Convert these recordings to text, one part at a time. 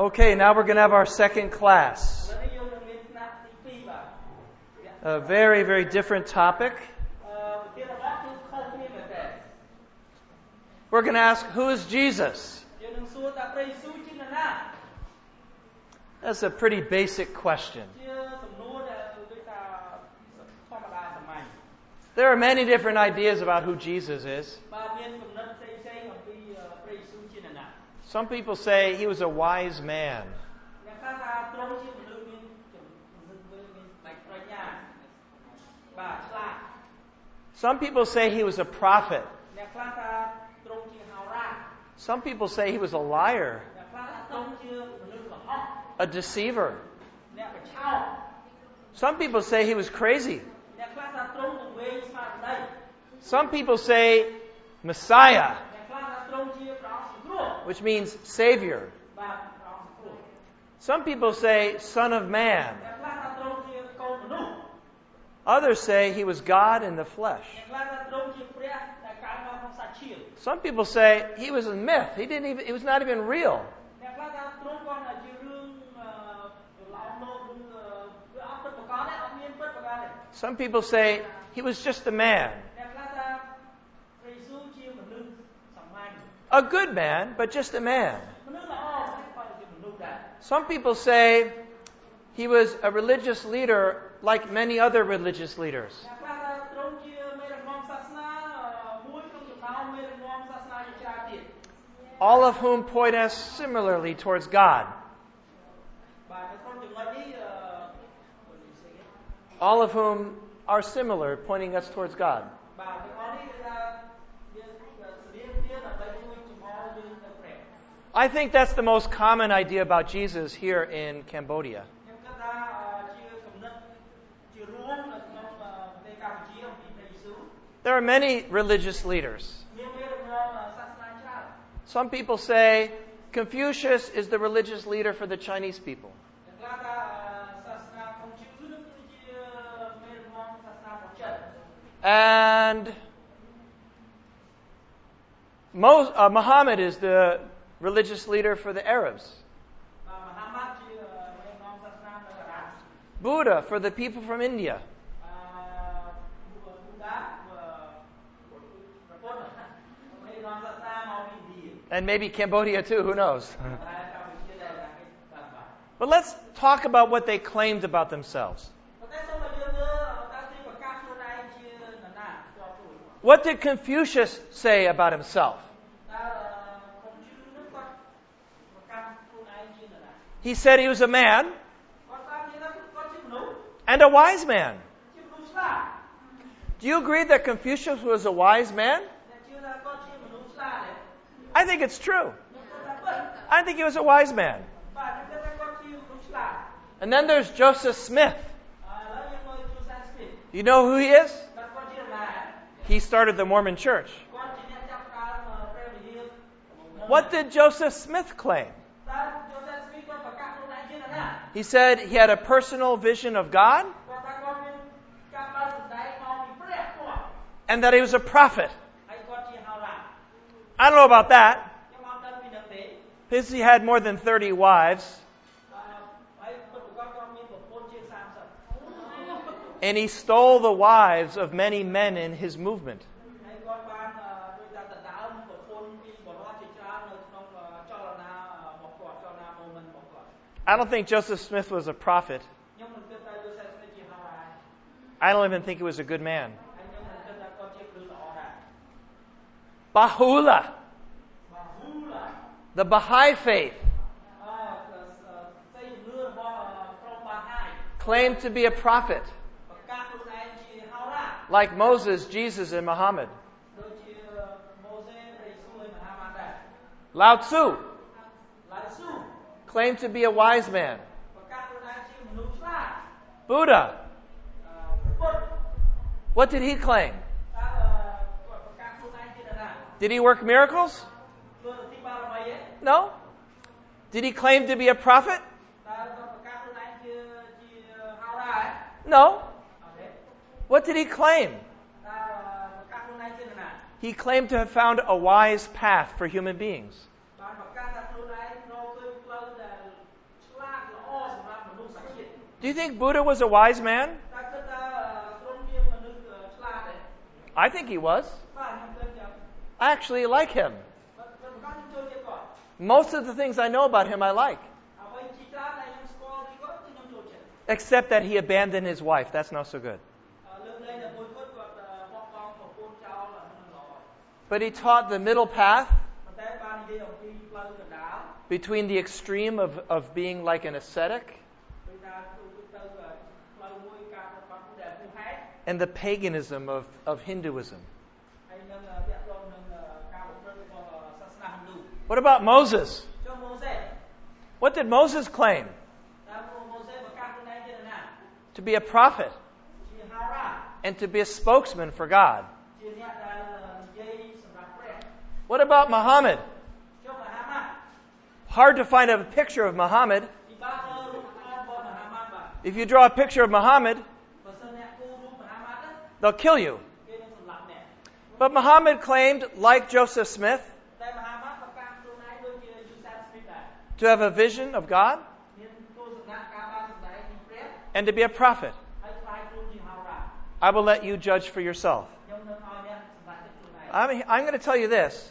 Okay, now we're going to have our second class. A very, very different topic. We're going to ask, who is Jesus? That's a pretty basic question. There are many different ideas about who Jesus is. Some people say he was a wise man. Some people say he was a prophet. Some people say he was a liar, a deceiver. Some people say he was crazy. Some people say Messiah, which means Savior. Some people say Son of Man. Others say he was God in the flesh. Some people say he was a myth. He was not even real. Some people say he was just a man. A good man, but just a man. Some people say he was a religious leader like many other religious leaders. All of whom point us similarly towards God. All of whom are similar, pointing us towards God. I think that's the most common idea about Jesus here in Cambodia. There are many religious leaders. Some people say Confucius is the religious leader for the Chinese people. And Muhammad is the religious leader for the Arabs. Buddha for the people from India. And maybe Cambodia too, who knows? But let's talk about what they claimed about themselves. What did Confucius say about himself? He said he was a man and a wise man. Do you agree that Confucius was a wise man? I think it's true. I think he was a wise man. And then there's Joseph Smith. You know who he is? He started the Mormon Church. What did Joseph Smith claim? He said he had a personal vision of God and that he was a prophet. I don't know about that. He had more than 30 wives. And he stole the wives of many men in his movement. I don't think Joseph Smith was a prophet. I don't even think he was a good man. Baha'u'llah, the Baha'i faith, claimed to be a prophet, like Moses, Jesus, and Muhammad. Lao Tzu claimed to be a wise man. Buddha, what did he claim? Did he work miracles? No. Did he claim to be a prophet? No. What did he claim? He claimed to have found a wise path for human beings. Do you think Buddha was a wise man? I think he was. I actually like him. Most of the things I know about him I like. Except that he abandoned his wife. That's not so good. But he taught the middle path between the extreme of being like an ascetic and the paganism of Hinduism. What about Moses? What did Moses claim? To be a prophet and to be a spokesman for God. What about Muhammad? Hard to find a picture of Muhammad. If you draw a picture of Muhammad, they'll kill you. But Muhammad claimed, like Joseph Smith, to have a vision of God and to be a prophet. I will let you judge for yourself. I'm going to tell you this.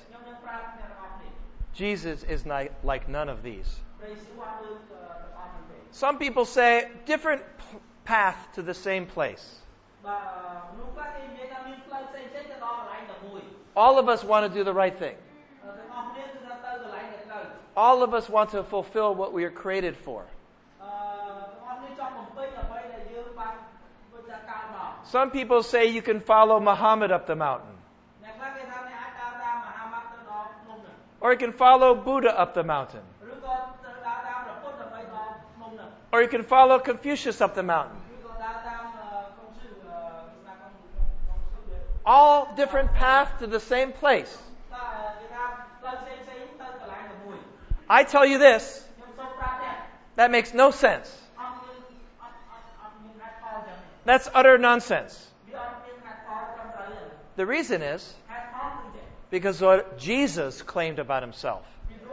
Jesus is like none of these. Some people say different path to the same place. All of us want to do the right thing. All of us want to fulfill what we are created for. Some people say you can follow Muhammad up the mountain. Or you can follow Buddha up the mountain. Or you can follow Confucius up the mountain. All different paths to the same place. I tell you this, that makes no sense. That's utter nonsense. The reason is because what Jesus claimed about himself.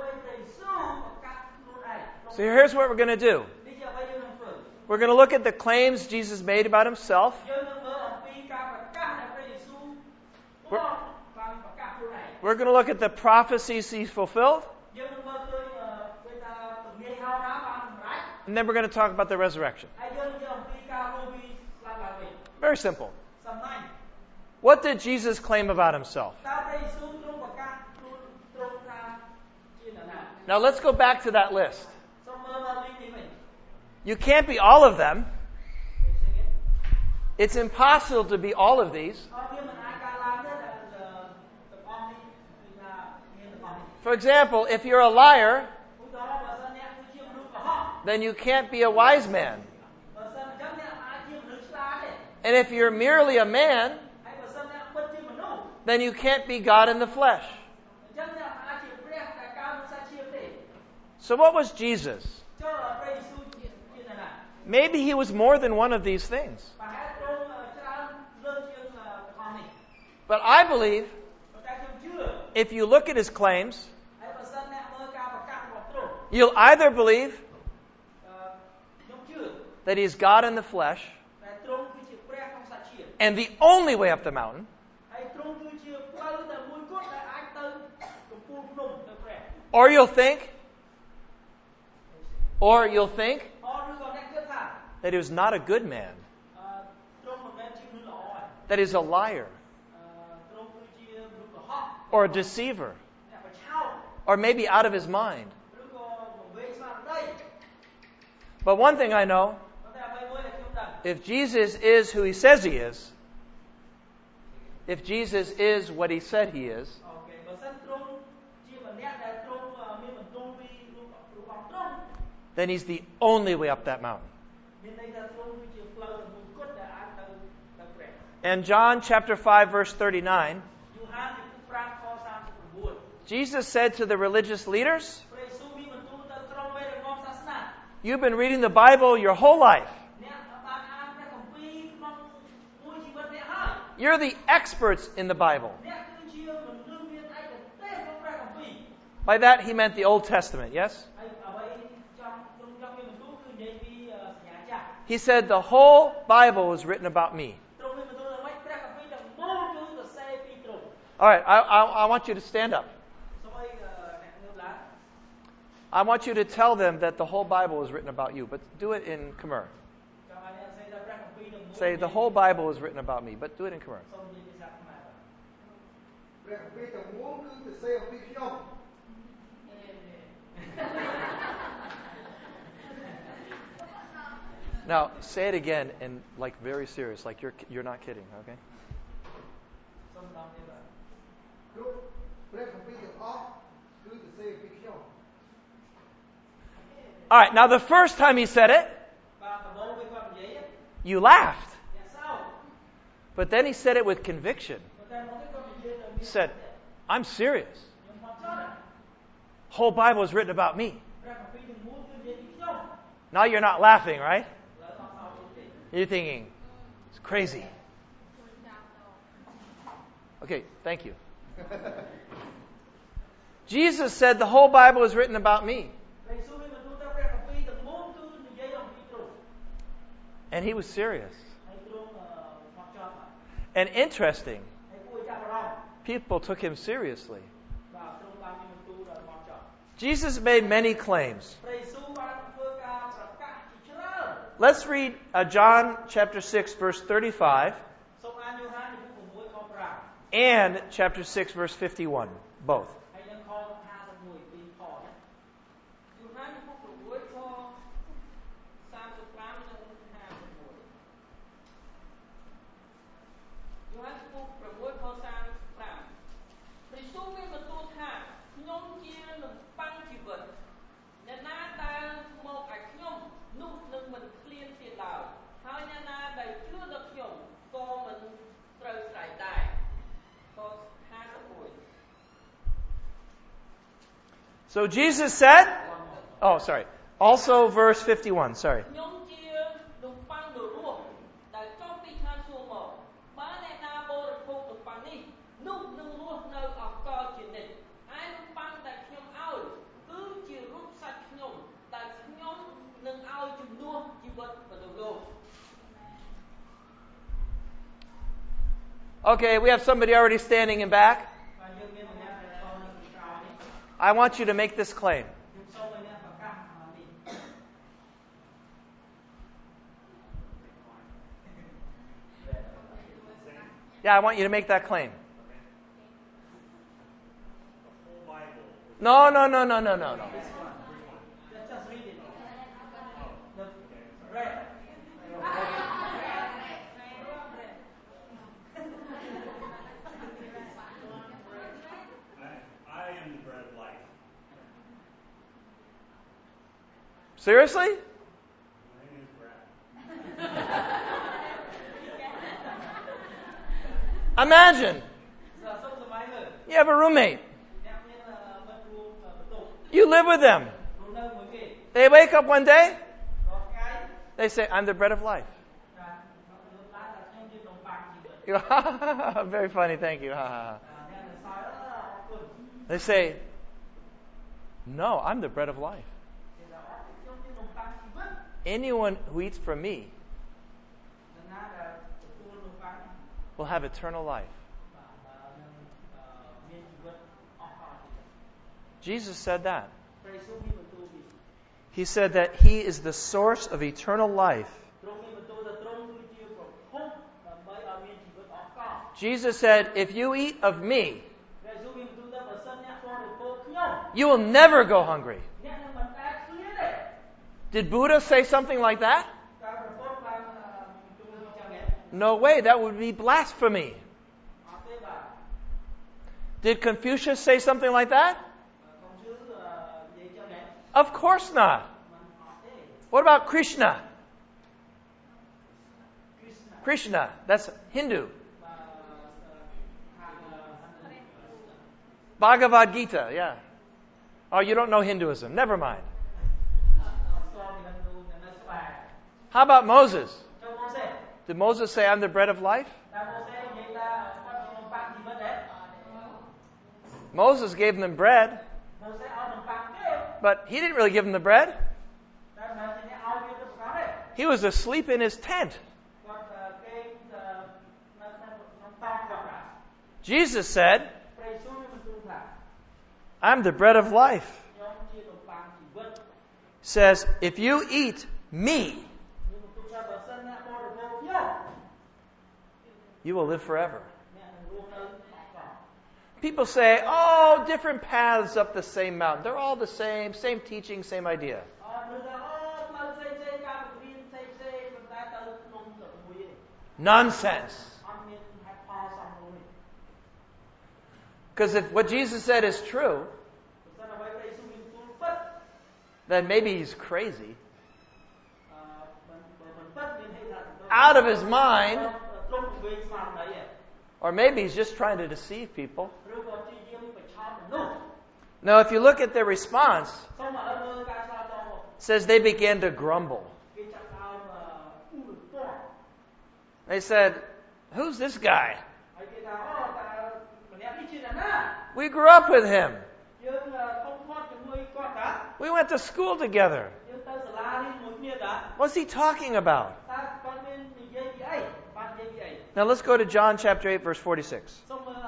So here's what we're going to do. We're going to look at the claims Jesus made about himself. We're going to look at the prophecies he fulfilled. And then we're going to talk about the resurrection. Very simple. What did Jesus claim about himself? Now let's go back to that list. You can't be all of them. It's impossible to be all of these. For example, if you're a liar, then you can't be a wise man. And if you're merely a man, then you can't be God in the flesh. So what was Jesus? Maybe he was more than one of these things. But I believe if you look at his claims, you'll either believe that he's God in the flesh, and the only way up the mountain, or you'll think that he was not a good man, that he's a liar, or a deceiver, or maybe out of his mind. But one thing I know, if Jesus is who he says he is, if Jesus is what he said he is, then he's the only way up that mountain. And John chapter 5 verse 39, Jesus said to the religious leaders, you've been reading the Bible your whole life. You're the experts in the Bible. By that he meant the Old Testament, yes? He said the whole Bible was written about me. All right, I want you to stand up. I want you to tell them that the whole Bible is written about you, but do it in Khmer. Say, the whole Bible is written about me, but do it in Khmer. Now, say it again and like very serious, like you're not kidding, okay? All right, now the first time he said it, you laughed. But then he said it with conviction. He said, I'm serious. Whole Bible is written about me. Now you're not laughing, right? You're thinking, it's crazy. Okay, thank you. Jesus said the whole Bible is written about me. And he was serious. And interesting, people took him seriously. Jesus made many claims. Let's read John chapter 6, verse 35, and chapter 6, verse 51, both. So Jesus said, also verse 51, sorry. Okay, we have somebody already standing in back. I want you to make this claim. Yeah, I want you to make that claim. No. Seriously? Imagine you have a roommate. You live with them. They wake up one day. They say, I'm the bread of life. You go, very funny, thank you. They say, no, I'm the bread of life. Anyone who eats from me will have eternal life. Jesus said that. He said that He is the source of eternal life. Jesus said, if you eat of me, you will never go hungry. Did Buddha say something like that? No way, that would be blasphemy. Did Confucius say something like that? Of course not. What about Krishna? Krishna, that's Hindu. Bhagavad Gita, yeah. Oh, you don't know Hinduism. Never mind. How about Moses? Did Moses say, I'm the bread of life? Moses gave them bread. but he didn't really give him the bread. He was asleep in his tent. Jesus said, I'm the bread of life. Says, if you eat me, you will live forever. People say, oh, different paths up the same mountain. They're all the same teaching, same idea. Nonsense. Because if what Jesus said is true, then maybe he's crazy. Out of his mind. Or maybe he's just trying to deceive people. Now, if you look at their response, it says they began to grumble. They said, who's this guy? We grew up with him. We went to school together. What's he talking about? Now let's go to John chapter 8, verse 46.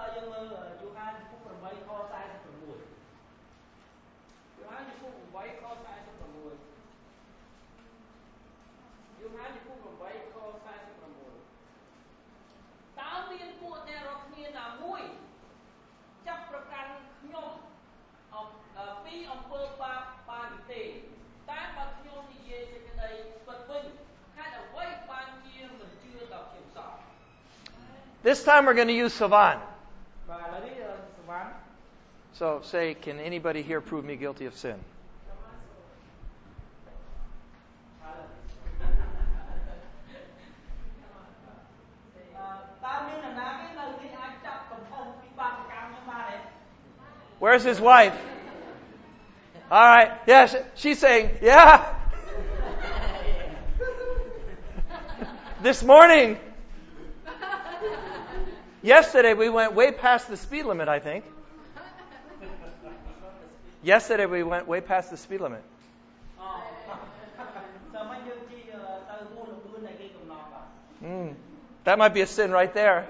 This time we're going to use Savan. So say, can anybody here prove me guilty of sin? Where's his wife? All right. Yeah, she's saying, yeah. This morning. Yesterday we went way past the speed limit, I think. Yesterday we went way past the speed limit. That might be a sin right there.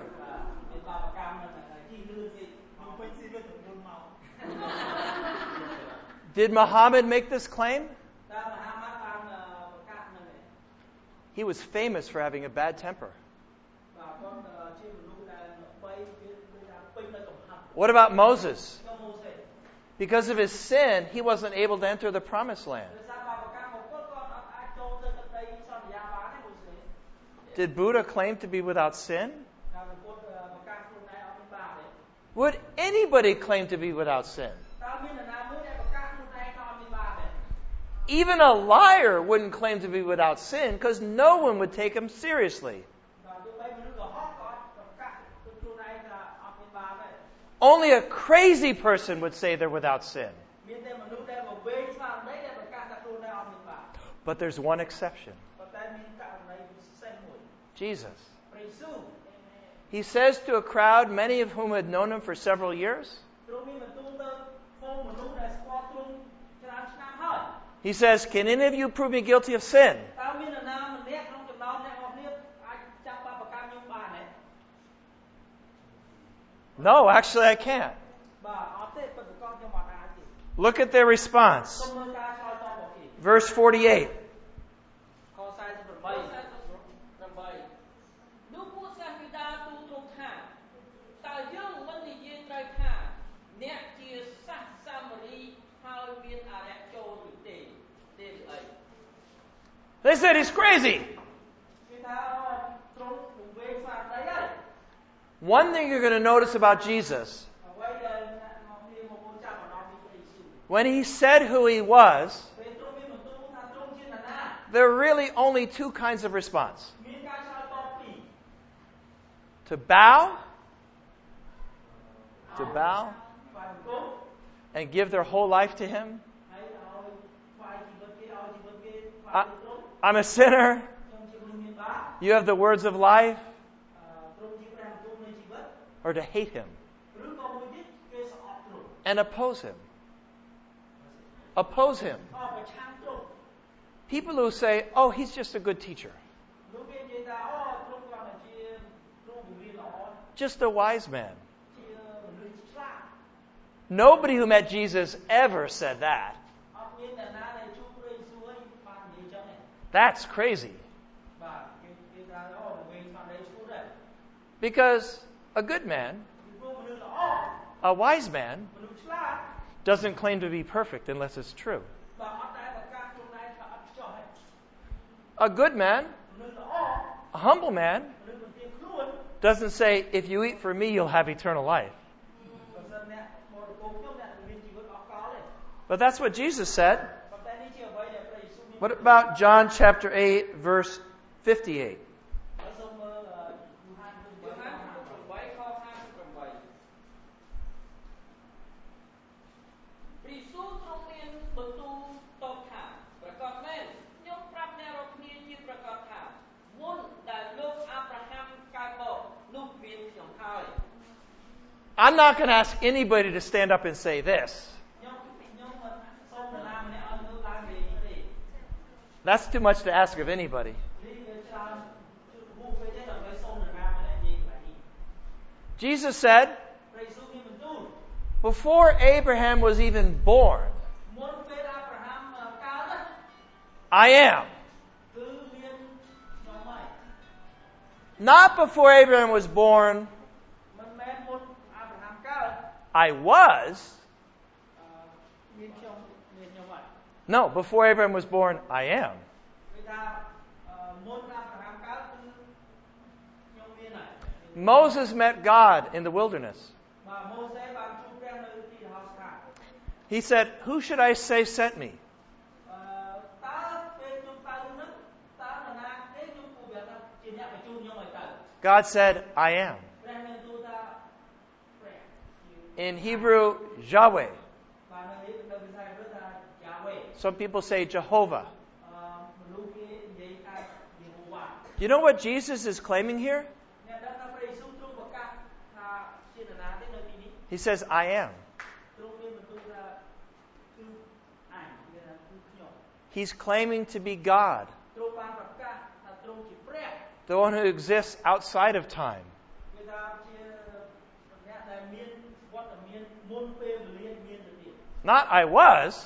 Did Muhammad make this claim? He was famous for having a bad temper. What about Moses? Because of his sin, he wasn't able to enter the promised land. Did Buddha claim to be without sin? Would anybody claim to be without sin? Even a liar wouldn't claim to be without sin because no one would take him seriously. Only a crazy person would say they're without sin. But there's one exception. Jesus. He says to a crowd, many of whom had known him for several years, he says, can any of you prove me guilty of sin? No, actually I can't. Look at their response. Verse 48. They said he's crazy. One thing you're going to notice about Jesus, when he said who he was, there are really only two kinds of response. To bow, and give their whole life to him. I'm a sinner. You have the words of life. Or to hate him and oppose him. oppose him. People who say, oh, he's just a good teacher. Just a wise man. Nobody who met Jesus ever said that. That's crazy. Because a good man, a wise man, doesn't claim to be perfect unless it's true. A good man, a humble man, doesn't say, if you eat for me, you'll have eternal life. But that's what Jesus said. What about John chapter 8, verse 58? I'm not going to ask anybody to stand up and say this. That's too much to ask of anybody. Jesus said, before Abraham was even born, I am. Not before Abraham was born, I was. No, before Abraham was born, I am. Moses met God in the wilderness. He said, who should I say sent me? God said, I am. In Hebrew, Yahweh. Some people say Jehovah. You know what Jesus is claiming here? He says, I am. He's claiming to be God, the one who exists outside of time. Not I was,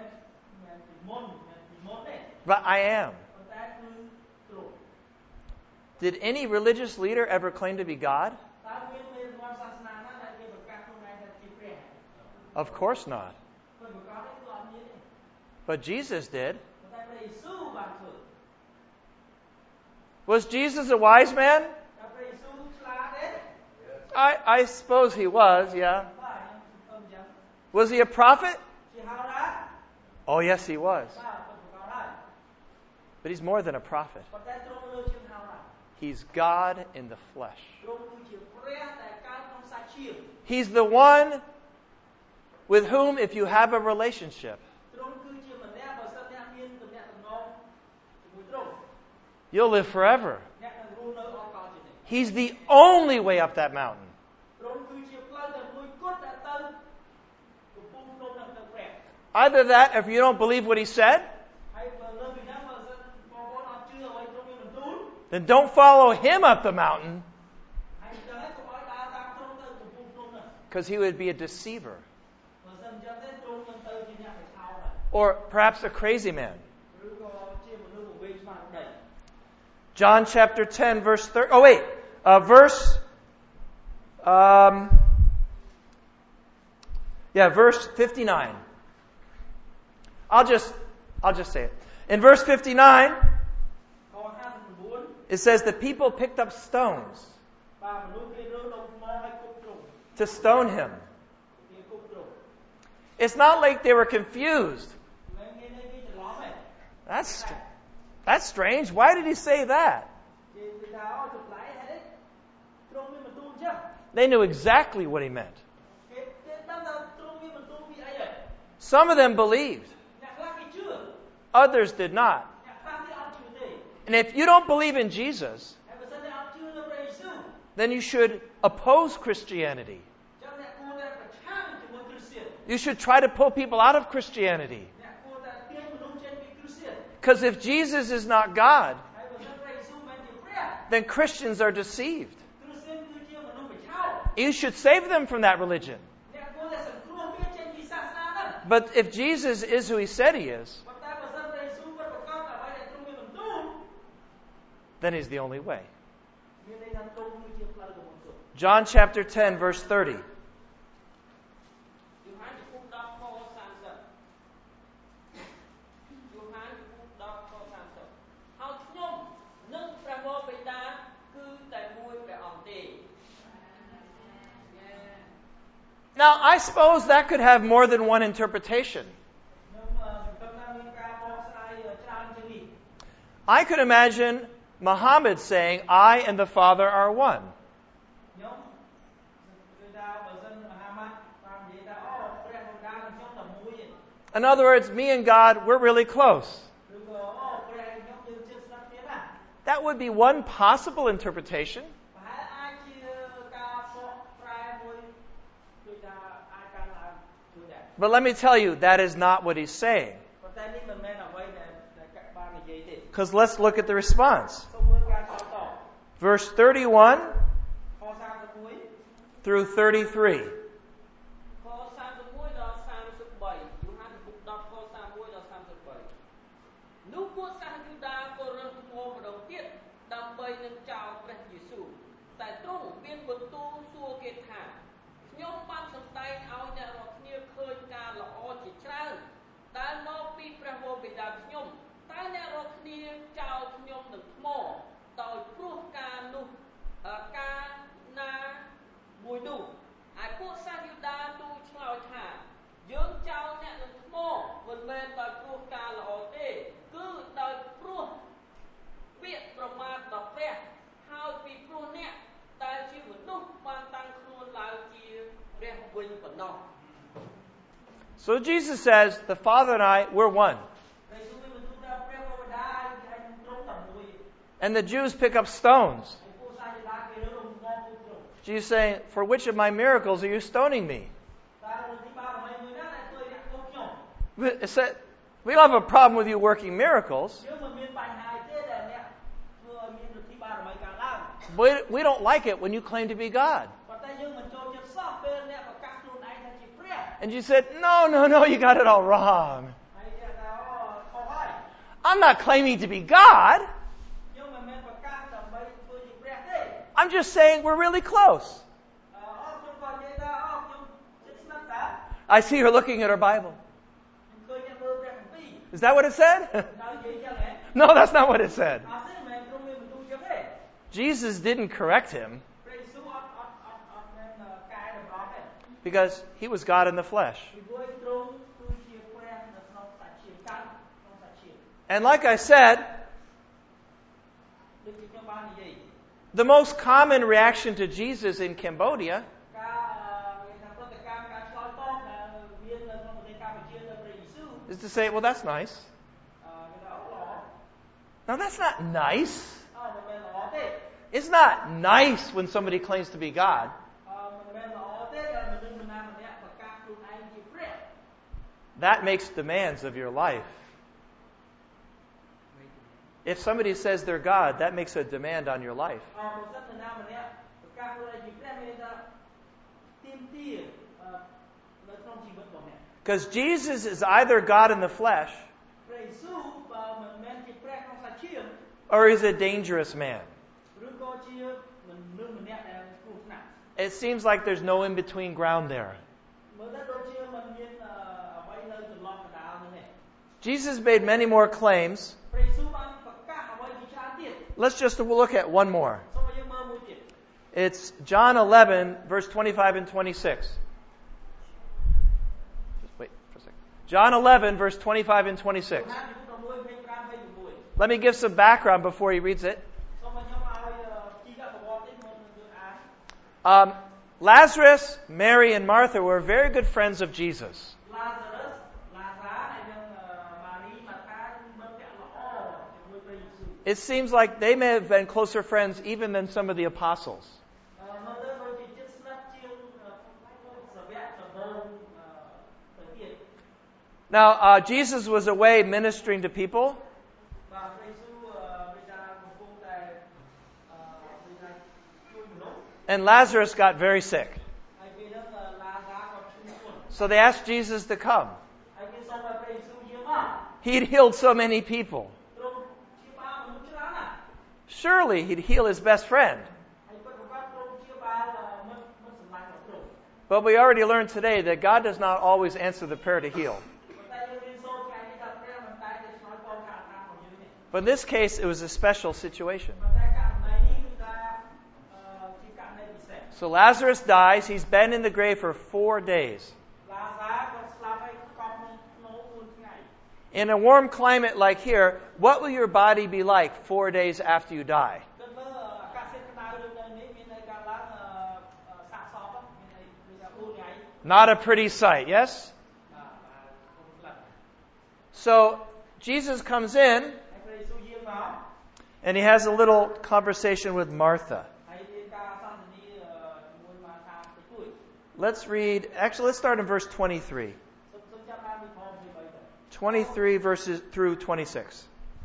but I am. Did any religious leader ever claim to be God? Of course not. But Jesus did. Was Jesus a wise man? I suppose he was, yeah. Was he a prophet? Oh, yes, he was. But he's more than a prophet. He's God in the flesh. He's the one with whom, if you have a relationship, you'll live forever. He's the only way up that mountain. Either that, or if you don't believe what he said, then don't follow him up the mountain, because he would be a deceiver. Or perhaps a crazy man. John chapter 10, verse 30. Oh, wait. Verse 59. I'll just say it. In verse 59, it says the people picked up stones to stone him. It's not like they were confused. That's strange. Why did he say that? They knew exactly what he meant. Some of them believed. Others did not. And if you don't believe in Jesus, then you should oppose Christianity. You should try to pull people out of Christianity. Because if Jesus is not God, then Christians are deceived. You should save them from that religion. But if Jesus is who He said He is, then He's the only way. John chapter 10, verse 30. Now, I suppose that could have more than one interpretation. I could imagine Muhammad saying, I and the Father are one. In other words, me and God, we're really close. That would be one possible interpretation. But let me tell you, that is not what he's saying. Because let's look at the response. Verse 31 through 33. So Jesus says, the Father and I, we're one. And the Jews pick up stones. Jesus saying, for which of my miracles are you stoning me? We don't have a problem with you working miracles. But we don't like it when you claim to be God. And you said, no, you got it all wrong. I'm not claiming to be God. I'm just saying we're really close. I see her looking at her Bible. Is that what it said? No, that's not what it said. Jesus didn't correct him because he was God in the flesh. And like I said, the most common reaction to Jesus in Cambodia is to say, well, that's nice. No, that's not nice. It's not nice when somebody claims to be God. That makes demands of your life. If somebody says they're God, that makes a demand on your life. Because Jesus is either God in the flesh, or he's a dangerous man. It seems like there's no in-between ground there. Jesus made many more claims. Let's just look at one more. It's John 11, verse 25 and 26. Just wait for a second. John 11, verse 25 and 26. Let me give some background before he reads it. Lazarus, Mary, and Martha were very good friends of Jesus. It seems like they may have been closer friends even than some of the apostles. Now, Jesus was away ministering to people. And Lazarus got very sick. So they asked Jesus to come. He'd healed so many people. Surely he'd heal his best friend. But we already learned today that God does not always answer the prayer to heal. But in this case, it was a special situation. So Lazarus dies. He's been in the grave for 4 days. In a warm climate like here, what will your body be like 4 days after you die? Not a pretty sight, yes? So Jesus comes in and he has a little conversation with Martha. Let's start in verse 23. 23 verses through 26.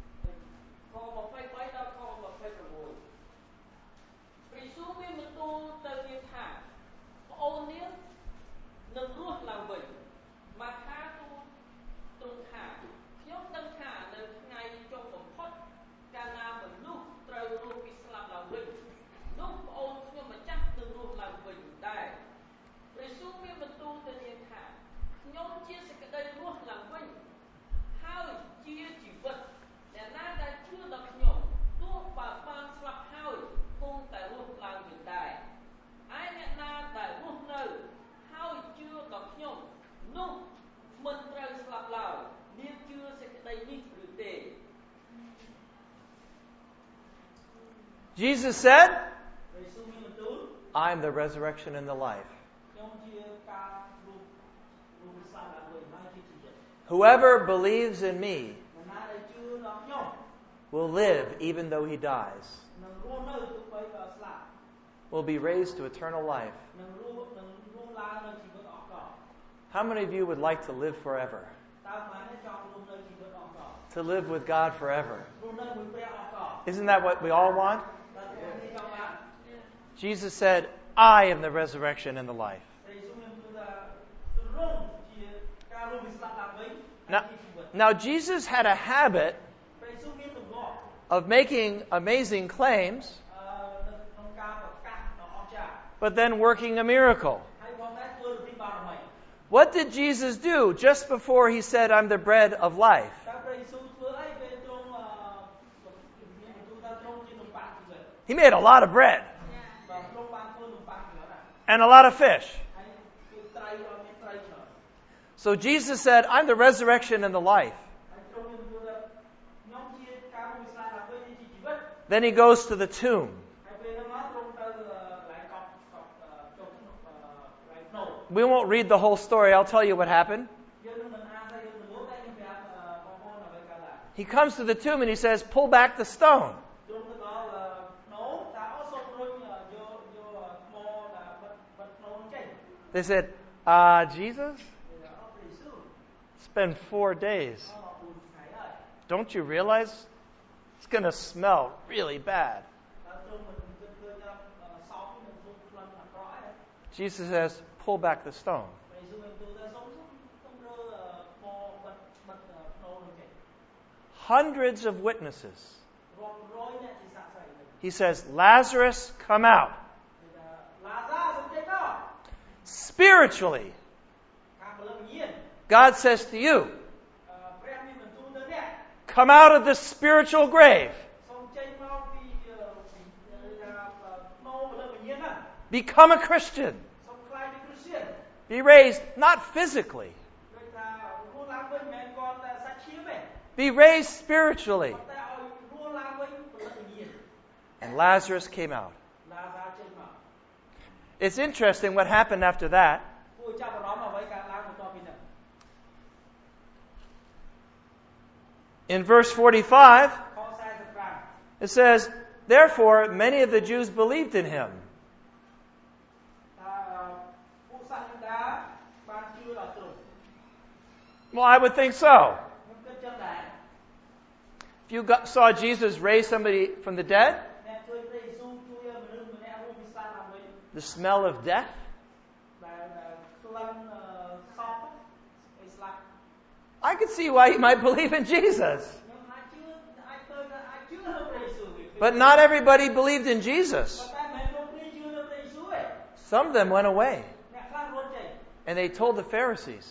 Jesus said, I am the resurrection and the life. Whoever believes in me will live even though he dies. Will be raised to eternal life. How many of you would like to live forever? To live with God forever. Isn't that what we all want? Jesus said, I am the resurrection and the life. Now Jesus had a habit of making amazing claims, but then working a miracle. What did Jesus do just before he said, I'm the bread of life? He made a lot of bread. And a lot of fish. So Jesus said, I'm the resurrection and the life. Then he goes to the tomb. We won't read the whole story. I'll tell you what happened. He comes to the tomb and he says, pull back the stone. They said, Jesus? It's been 4 days. Don't you realize it's going to smell really bad? Jesus says, pull back the stone. Hundreds of witnesses. He says, Lazarus, come out. Spiritually, God says to you, come out of the spiritual grave. Become a Christian. Be raised, not physically. Be raised spiritually. And Lazarus came out. It's interesting what happened after that. In verse 45, it says, therefore, many of the Jews believed in him. Well, I would think so. If you saw Jesus raise somebody from the dead, the smell of death, I could see why you might believe in Jesus. But not everybody believed in Jesus. Some of them went away. And they told the Pharisees.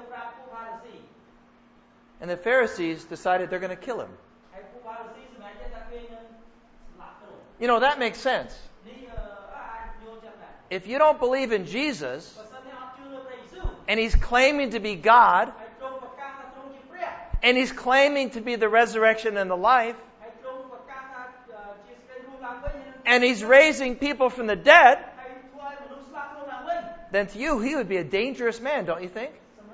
And the Pharisees decided they're going to kill him. You know, that makes sense. If you don't believe in Jesus, and he's claiming to be God, and he's claiming to be the resurrection and the life, and he's raising people from the dead, then to you, he would be a dangerous man, don't you think?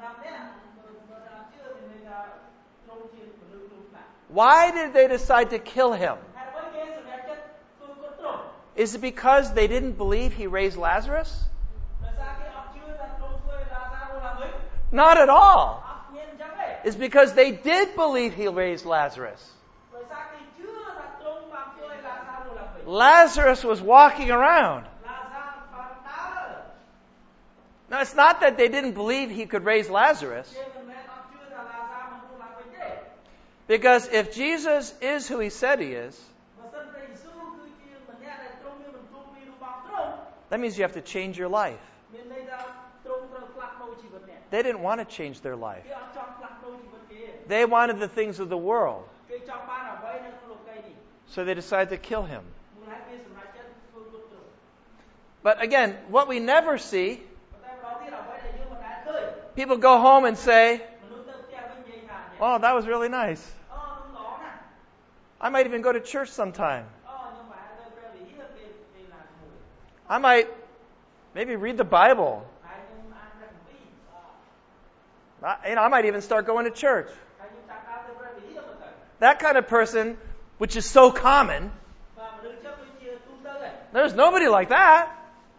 Why did they decide to kill him? Is it because they didn't believe he raised Lazarus? Not at all. It's because they did believe he raised Lazarus. Lazarus was walking around. Now, it's not that they didn't believe he could raise Lazarus. Because if Jesus is who he said he is, that means you have to change your life. They didn't want to change their life. They wanted the things of the world. So they decided to kill him. But again, what we never see, people go home and say, "Oh, that was really nice. I might even go to church sometime. I might maybe read the Bible. I might even start going to church." That kind of person, which is so common, there's nobody like that.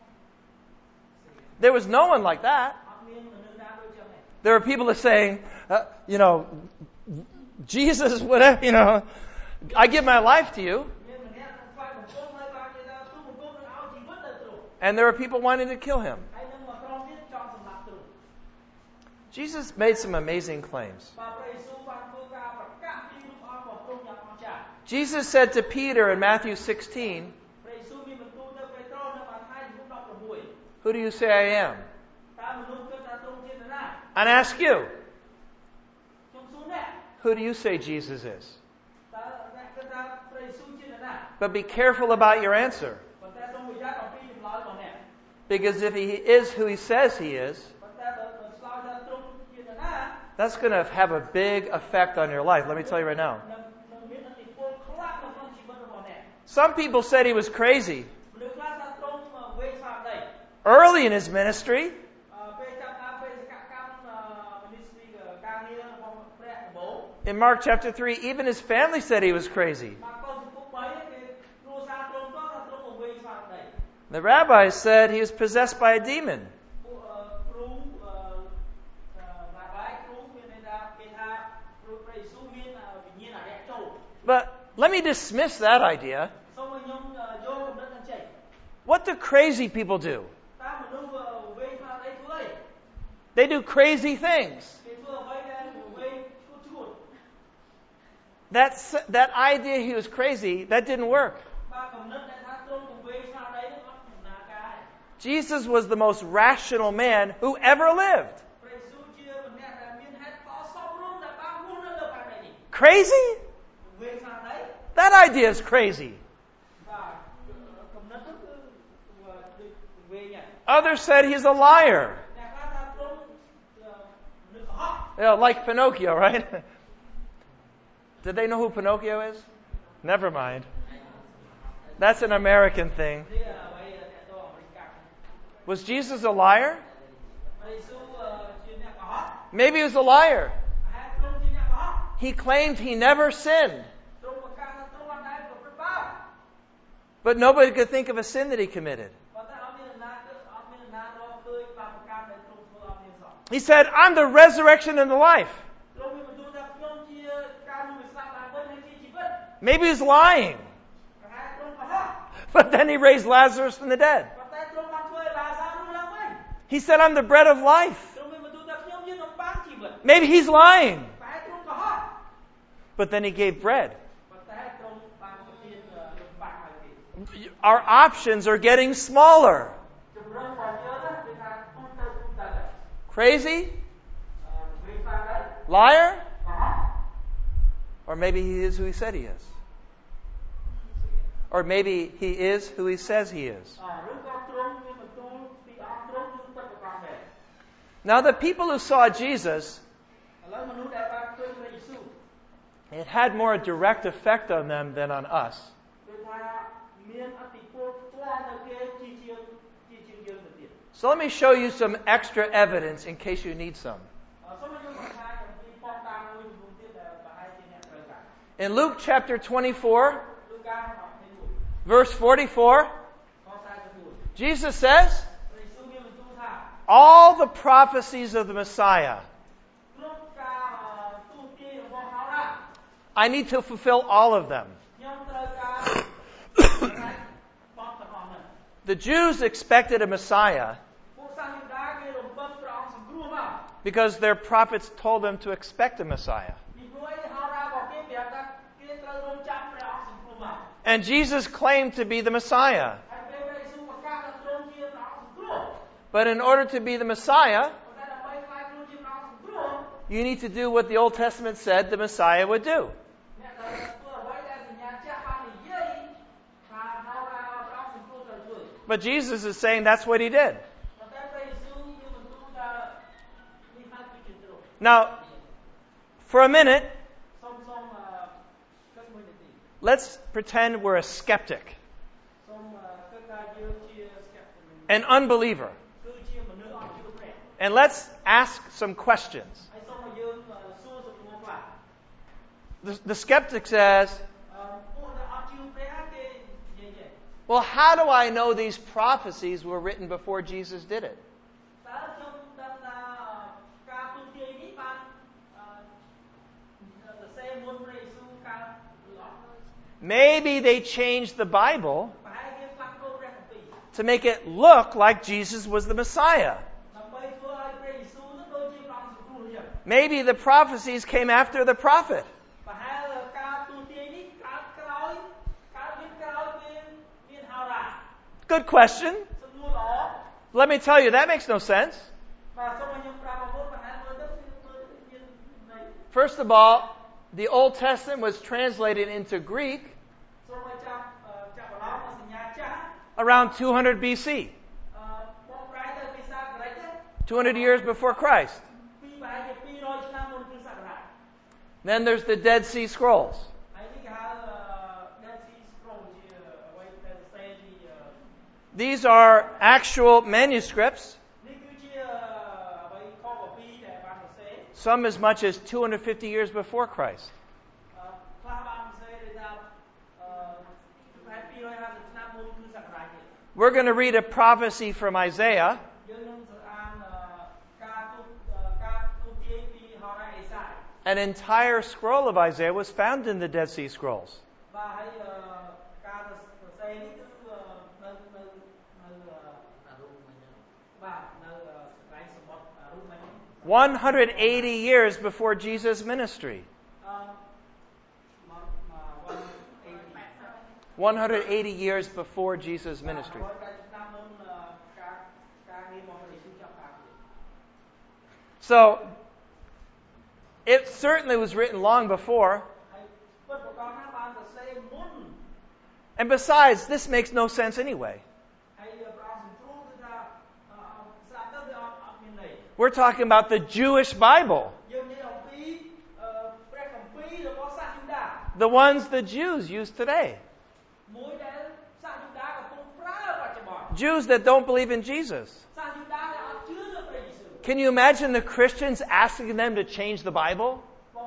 There was no one like that. There are people that are saying, Jesus, whatever, I give my life to you. And there are people wanting to kill him. Jesus made some amazing claims. Jesus said to Peter in Matthew 16, "Who do you say I am?" And ask you, who do you say Jesus is? But be careful about your answer. Because if he is who he says he is, that's going to have a big effect on your life. Let me tell you right now. Some people said he was crazy. Early in his ministry, in Mark chapter 3, even his family said he was crazy. The rabbis said he was possessed by a demon. But let me dismiss that idea. What do crazy people do? They do crazy things. That idea he was crazy, that didn't work. Jesus was the most rational man who ever lived. Crazy? That idea is crazy. Others said he's a liar. Like Pinocchio, right? Did they know who Pinocchio is? Never mind. That's an American thing. Was Jesus a liar? Maybe he was a liar. He claimed he never sinned. But nobody could think of a sin that he committed. He said, I'm the resurrection and the life. Maybe he's lying. But then he raised Lazarus from the dead. He said, I'm the bread of life. Maybe he's lying. But then he gave bread. Our options are getting smaller. Crazy? Liar? Or maybe he is who he said he is. Or maybe he is who he says he is. Now the people who saw Jesus, it had more direct effect on them than on us. So let me show you some extra evidence in case you need some. In Luke chapter 24, verse 44, Jesus says, all the prophecies of the Messiah, I need to fulfill all of them. The Jews expected a Messiah because their prophets told them to expect a Messiah. And Jesus claimed to be the Messiah. But in order to be the Messiah, you need to do what the Old Testament said the Messiah would do. But Jesus is saying that's what he did. Now, for a minute, let's pretend we're a skeptic, an unbeliever. And let's ask some questions. The skeptic says, well, how do I know these prophecies were written before Jesus did it? Maybe they changed the Bible to make it look like Jesus was the Messiah. Maybe the prophecies came after the prophet. Good question. Let me tell you, that makes no sense. First of all, the Old Testament was translated into Greek around 200 BC. 200 years before Christ. Then there's the Dead Sea Scrolls. These are actual manuscripts, some as much as 250 years before Christ. We're going to read a prophecy from Isaiah. An entire scroll of Isaiah was found in the Dead Sea Scrolls. 180 years before Jesus' ministry. 180 years before Jesus' ministry. So, it certainly was written long before. And besides, this makes no sense anyway. We're talking about the Jewish Bible. The ones the Jews use today. Jews that don't believe in Jesus. Can you imagine the Christians asking them to change the Bible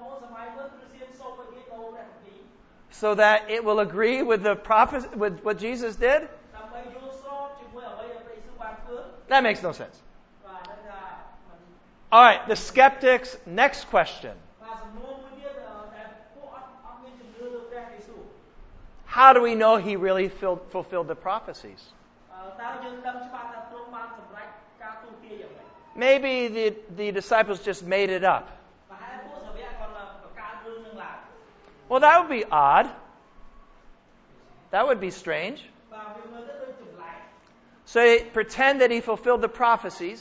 so that it will agree with the prophet, with what Jesus did? That makes no sense. All right, the skeptics, next question. បាទសំណួរមួយទៀតដែលពួកអត់មានជំនឿលើព្រះយេស៊ូវ How do we know he really fulfilled the prophecies? តើយើងដឹងច្បាស់ថាទ្រង់បានសម្រេចការទូន្មានយ៉ាងម៉េច Maybe the disciples just made it up. ប្រហែលពួកសាវកគាត់បង្កើតរឿងនឹងឡើង Well, that would be odd. That would be strange. បាទវាមើលទៅដូចចម្លែក So they pretend that he fulfilled the prophecies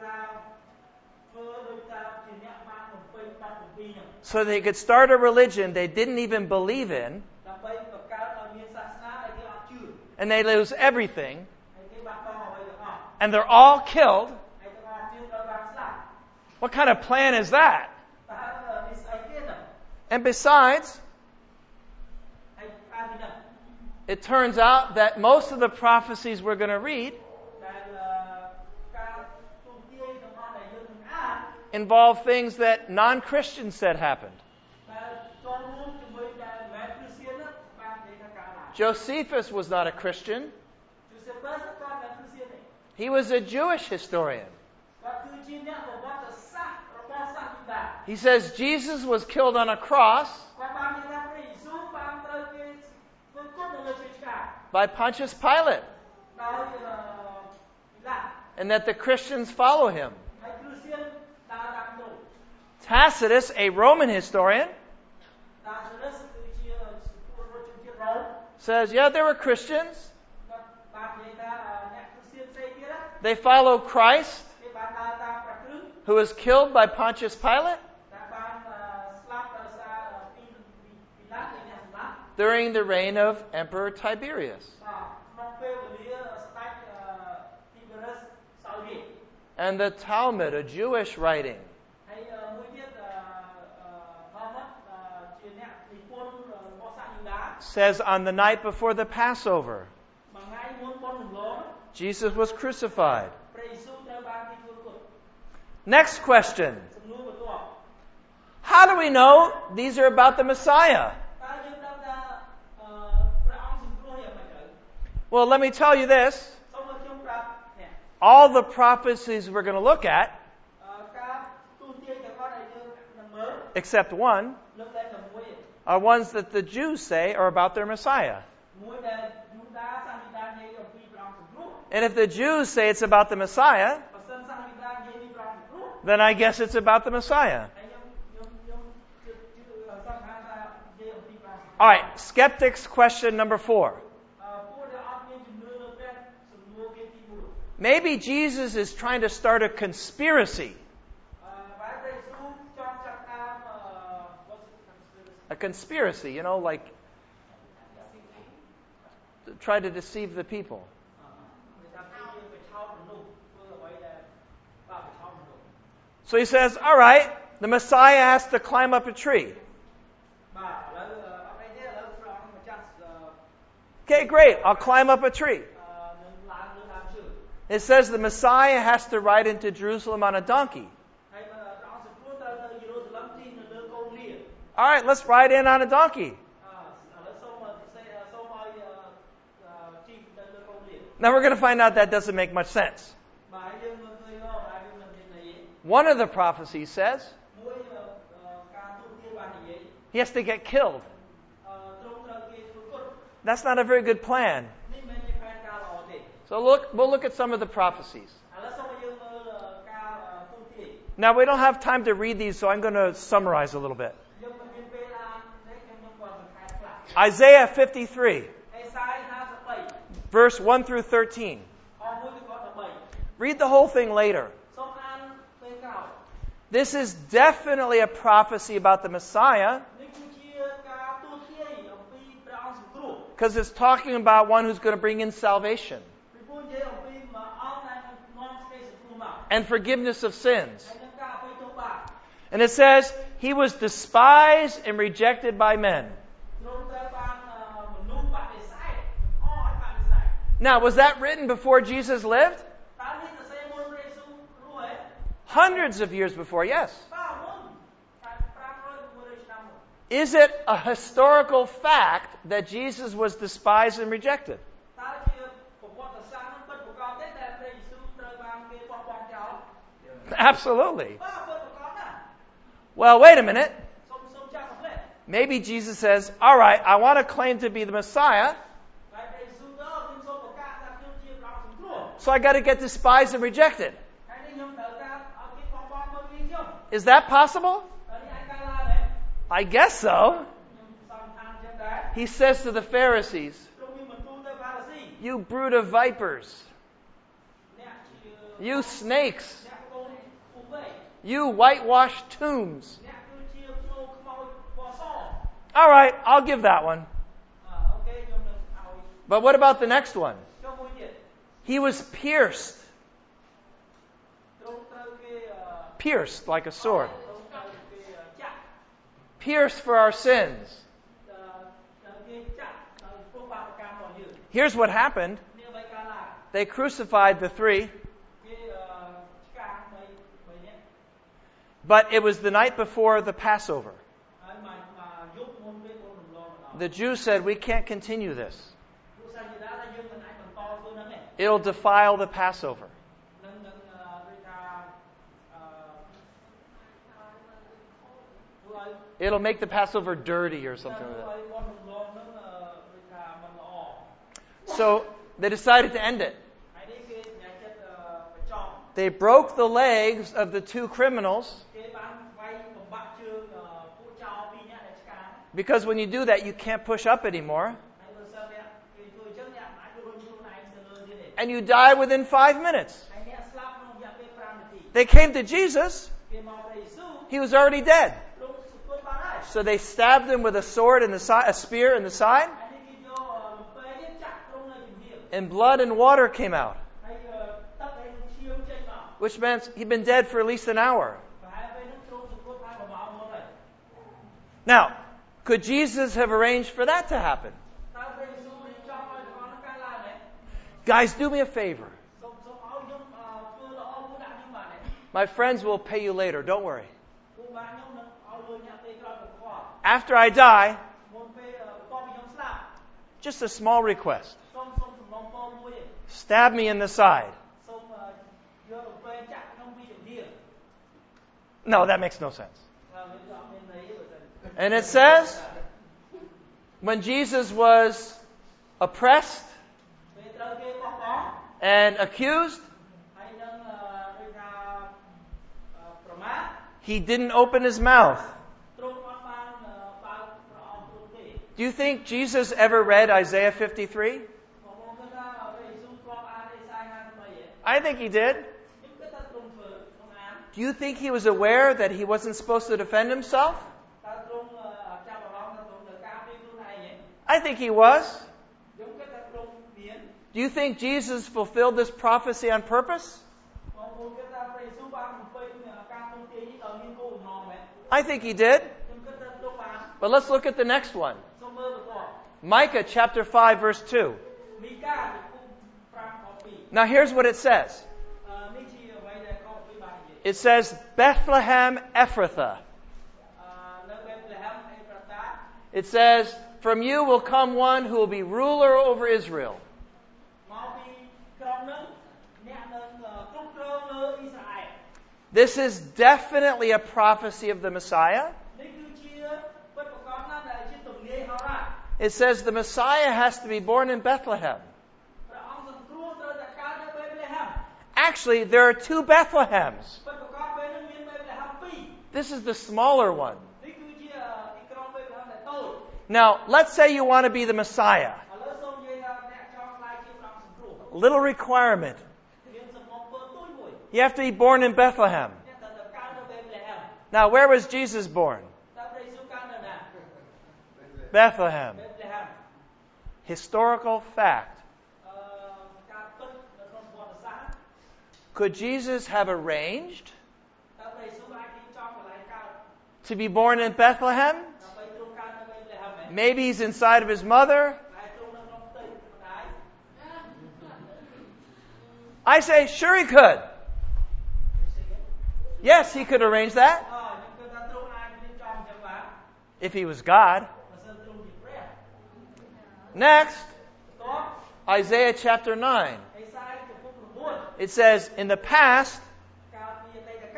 so they could start a religion they didn't even believe in, and they lose everything, and they're all killed. What kind of plan is that? And besides, it turns out that most of the prophecies we're going to read involve things that non-Christians said happened. Josephus was not a Christian. He was a Jewish historian. He says Jesus was killed on a cross by Pontius Pilate, and that the Christians follow him. Tacitus, a Roman historian, says, yeah, there were Christians. They follow Christ, who was killed by Pontius Pilate during the reign of Emperor Tiberius. And the Talmud, a Jewish writing, says on the night before the Passover, Jesus was crucified. Next question. How do we know these are about the Messiah? Well, let me tell you this. All the prophecies we're going to look at, except one, are ones that the Jews say are about their Messiah. And if the Jews say it's about the Messiah, then I guess it's about the Messiah. All right, skeptics question number 4. Maybe Jesus is trying to start a conspiracy. A conspiracy, you know, like to try to deceive the people. So he says, all right, the Messiah has to climb up a tree. Okay, great, I'll climb up a tree. It says the Messiah has to ride into Jerusalem on a donkey. All right, let's ride in on a donkey. Now we're going to find out that doesn't make much sense. One of the prophecies says he has to get killed. That's not a very good plan. So we'll look at some of the prophecies. Now we don't have time to read these, so I'm going to summarize a little bit. Isaiah 53, verse 1 through 13. Read the whole thing later. This is definitely a prophecy about the Messiah, because it's talking about one who's going to bring in salvation and forgiveness of sins. And it says, he was despised and rejected by men. Now, was that written before Jesus lived? Hundreds of years before, yes. Is it a historical fact that Jesus was despised and rejected? Absolutely. បាទពិតប្រាកដណាស់ Well, wait a minute. សូមចាំសម្លេច Maybe Jesus says, all right, I want to claim to be the Messiah, ហើយព្រះយេស៊ូវទៅខ្ញុំសូមប្រកាសថាខ្ញុំជាព្រះអង្គសង្គ្រោះ so I got to get despised and rejected. ហើយនេះខ្ញុំត្រូវការឲ្យគេបោះបង់មើលពីខ្ញុំ Is that possible? ហើយនេះអាចកើតឡើងទេ I guess so. ខ្ញុំសង្ឃានចឹងដែរ He says to the Pharisees, ទ្រង់មានបន្ទូលទៅផារ៉ាស៊ី you brood of vipers, អ្នកជា you snakes, អ្នកកូនពូវែ you whitewashed tombs. អ្នកគឺជាភ្នូខ្មោចពណ៌ស All right, I'll give that one. អូខេខ្ញុំនឹងឲ្យ But what about the next one? ចុះមួយទៀត He was pierced, ទ្រង់ត្រូវគេ pierced like a sword, ទ្រង់ត្រូវគេចាក់ pierced for our sins. ត្រូវគេចាក់ដោយព្រោះបាបកម្មរបស់យើង Here's what happened. នេះអ្វីកើតឡើង They crucified the three, គេឆ្កាង3នាក់ but it was the night before the Passover. ហើយមកយប់មុនពេលបុណ្យរំលងដល់ The Jews said, we can't continue this. លោកសាយដាថាយើងមិនអាចបន្តធ្វើនឹងទេ It'll defile the Passover. នឹងដូចថាធ្វើឲ្យ It'll make the Passover dirty or something ធ្វើ like ឲ្យបុណ្យរំលងនឹងដូចថាមិនល្អ that. So they decided to end it. ហើយនេះគេសម្រេចចិត្តបញ្ចប់ They broke the legs of the two criminals, គេបានវាយបំបាក់ជើងពួកចោរពីរនាក់ដែលឆ្កាង because when you do that, you can't push up anymore, ហើយបើសិនអ្នកគេធ្វើអញ្ចឹងអ្នកអាចរុញខ្លួនឯងទៅលើទៀតទេ and you die within 5 minutes. ហើយអ្នកស្លាប់ក្នុងរយៈពេល5នាទី They came to Jesus. គេមកព្រះយេស៊ូវ He was already dead. ទ្រង់សុគតបានហើយ So they stabbed him with a sword in the side, a spear in the side, ហើយនេះគេយកលំពែនេះចាក់ទ្រង់នៅជំនាញ and blood and water came out, ហើយទឹកហើយនឹងឈាមចេញមក which meant he'd been dead for at least an hour. ប្រហែលពេលហ្នឹងទ្រង់សុគតបាន1ម៉ោងមុនហើយ Now, could Jesus have arranged for that to happen? តើព្រះយេស៊ូវរៀបចំឲ្យទាំងអស់ហ្នឹងកើតឡើងទេ Guys, do me a favor. សូមឲ្យខ្ញុំធ្វើល្អមួយដាក់ខ្ញុំបានទេ My friends will pay you later. Don't worry. ពួកបានខ្ញុំនឹងឲ្យលុយអ្នកពេលក្រោយមកខ្វល់ After I die, មុនពេលបន្ទាប់ពីខ្ញុំស្លាប់ just a small request. សូមសំណូមពរមួយទេ Stab me in the side. សូមយកលំពែចាក់ក្នុងពីជំនាញ No, that makes no sense. វាអត់មានន័យទេបើសិន And it says, when Jesus was oppressed ពេលត្រូវគេបោះបង់ and accused, ហើយនឹងដូចថាប្រមាថ he didn't open his mouth. ទ្រង់អត់បានបើកព្រះអង្គទ្រង់ទេ Do you think Jesus ever read Isaiah 53? បងប្អូនគិតថាព្រះយេស៊ូវធ្លាប់អានអេសាយ53 I think he did. ខ្ញុំគិតថាទ្រង់ធ្វើទ្រង់អាន Do you think he was aware that he wasn't supposed to defend himself? តើទ្រង់ចាប់អារម្មណ៍ថាទ្រង់ត្រូវការពីខ្លួនឯងទេ I think he was. ខ្ញុំគិតថាទ្រង់មាន Do you think Jesus fulfilled this prophecy on purpose? បងប្អូនគិតថាព្រះយេស៊ូវបានបំពេញការទូទាយនេះដោយមានគោលបំណងមែន I think he did. ខ្ញុំគិតថាទ្រង់បាន But let's look at the next one. សូមមើលបន្ត Micah chapter 5 verse 2. មីកាជំពូក5ខ2 Now here's what it says. នេះជាអ្វីដែលខ2បាននិយាយ It says, Bethlehem Ephrathah. នៅបេតលេហែមអេហ្វ្រាតា It says, from you will come one who will be ruler over Israel. មកពីក្រុងនោះអ្នកនឹងគ្រប់គ្រងលើអ៊ីស្រាអែល This is definitely a prophecy of the Messiah. នេះគឺជាពិតប្រាកដណាស់ដែលជាទំនាយហោរា It says the Messiah has to be born in Bethlehem. ព្រះអង្គសង្គ្រោះត្រូវតែកើតនៅបេតលេហែម Actually, there are 2 Bethlehems. ពិតប្រាកដពេលនេះមានបេតលេហែម2 This is the smaller one. នេះគឺជាទីក្រុងបេតលេហែមដែលតូច Now, let's say you want to be the Messiah. ឥឡូវសូមនិយាយថាអ្នកចង់ខ្លាយជាព្រះអង្គសង្គ្រោះ Little requirement. មានសំណុំពរទូចមួយ You have to be born in Bethlehem. អ្នកត្រូវតែកើតនៅបេតលេហែម Now, where was Jesus born? តើព្រះយេស៊ូវកើតនៅណា Bethlehem. បេតលេហែម Historical fact. ការពិតនៅក្នុងប្រវត្តិសាស្ត្រ Could Jesus have arranged តើព្រះយេស៊ូវអាចរៀបចំកន្លែងកើត to be born in Bethlehem? ដើម្បីទ្រង់កើតនៅបេតលេហែមមែន Maybe he's inside of his mother. ហើយទ្រង់នៅក្នុងផ្ទៃម្ដាយ I say, sure he could. Yes, he could arrange that ខ្ញុំគិតថាទ្រង់អាចរៀបចំអញ្ចឹងបាន if he was God. បើសិនទ្រង់ជាព្រះ Next, តោះ Isaiah chapter 9. អេសាយចំពុក9 It says, in the past, កាលពីអតីតក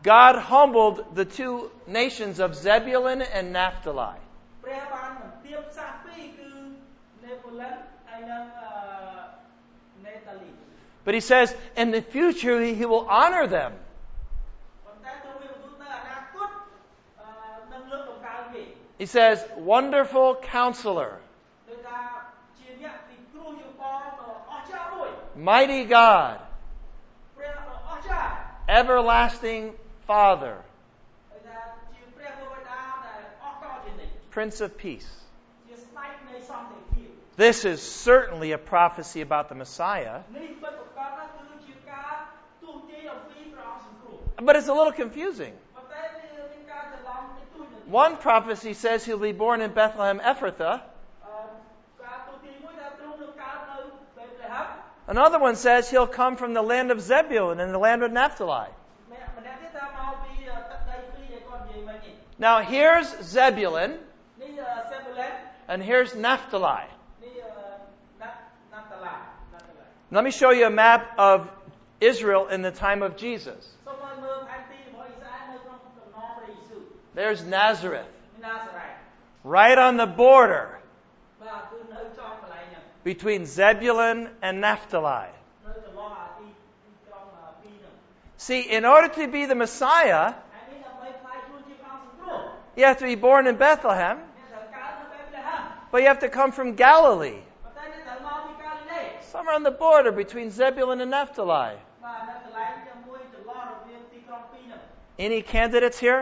God humbled the two nations of Zebulun and Naphtali. ព្រះបានបន្ទាបសាសពីរគឺនេពូលិនហើយនិងនេតាលី But he says, in the future, he will honor them. ប៉ុន្តែទ្រង់មានបន្ទូលនៅអនាគតនឹងលើកតម្កើងគេ He says, wonderful counselor, ដូចថាជាអ្នកពិគ្រោះយោបល់ដ៏អស្ចារ្យមួយ mighty God, ព្រះដ៏អស្ចារ្យ everlasting Father, ហើយថាជាព្រះបិតាដែលអស់កលជានិច្ច Prince of Peace. ជាស្ដេចនៃសន្តិភាព This is certainly a prophecy about the Messiah, នេះពិតប្រាកដណាស់គឺជាការទូន្ទាយអំពីព្រះអង្គសង្គ្រោះ but it's a little confusing. ប៉ុន្តែមានការច្រឡំតិចតួចនៅ One prophecy says he'll be born in Bethlehem Ephrathah. ការទូន្ទាយមួយថាទ្រង់នឹងកើតនៅបេតលេហឹម Another one says he'll come from the land of Zebulun and the land of Naphtali. ម្នាក់ទៀតថាមកពីទឹកដីពីរដែលគាត់និយាយមិញនេះ Now here's Zebulun នេះសេបូលេន and here's Naphtali. នេះណាតាឡា Let me show you a map of Israel in the time of Jesus. សូមឲ្យមើលផែនទីរបស់អ៊ីស្រាអែលនៅក្នុងតំណព្រះយេស៊ូវ There's Nazareth, ណាសារ៉េត right on the border បាទគឺនៅចំកន្លែងហ្នឹង between Zebulun and Naphtali. នៅចន្លោះអាទីក្រុងពីរហ្នឹង See, in order to be the Messiah, ហើយនេះដើម្បីផ្លាយខ្លួនជាព្រះអង្គសង្គ្រោះ you have to be born in Bethlehem, អ្នកត្រូវកើតនៅបេតលេហឹម but you have to come from Galilee, ប៉ុន្តែអ្នកត្រូវមកពីកាលីលេ somewhere on the border between Zebulun and Naphtali. បាទនៅកន្លែងជាមួយចន្លោះរវាងទីក្រុងពីរហ្នឹង Any candidates here?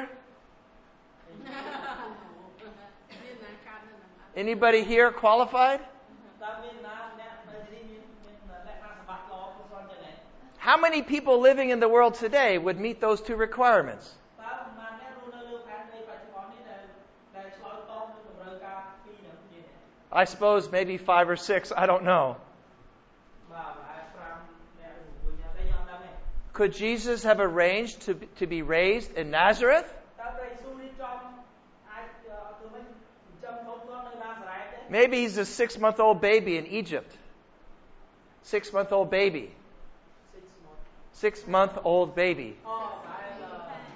Anybody here qualified? តើមានណាអ្នកនៅទីនេះមានលក្ខណៈសម្បត្តិល្អគ្រប់គ្រាន់ចឹងទេ How many people living in the world today would meet those two requirements? តើប្រហែលអ្នករស់នៅលើផែនដីបច្ចុប្បន្ននេះដែលឆ្លើយតបនឹងតម្រូវការពីរហ្នឹងទៀត I suppose maybe 5 or 6, I don't know. បាទប្រហែល5អ្នកឬ6អ្នកតែខ្ញុំអត់ដឹងទេ Could Jesus have arranged to be raised in Nazareth? តើព្រះយេស៊ូវរៀបចំអាចគឺមិនចាំធំធាត់នៅណាសារ៉េតទេ Maybe he's a 6-month-old baby in Egypt. 6-month-old baby. 6-month-old baby. អូប្រហែលអាយុ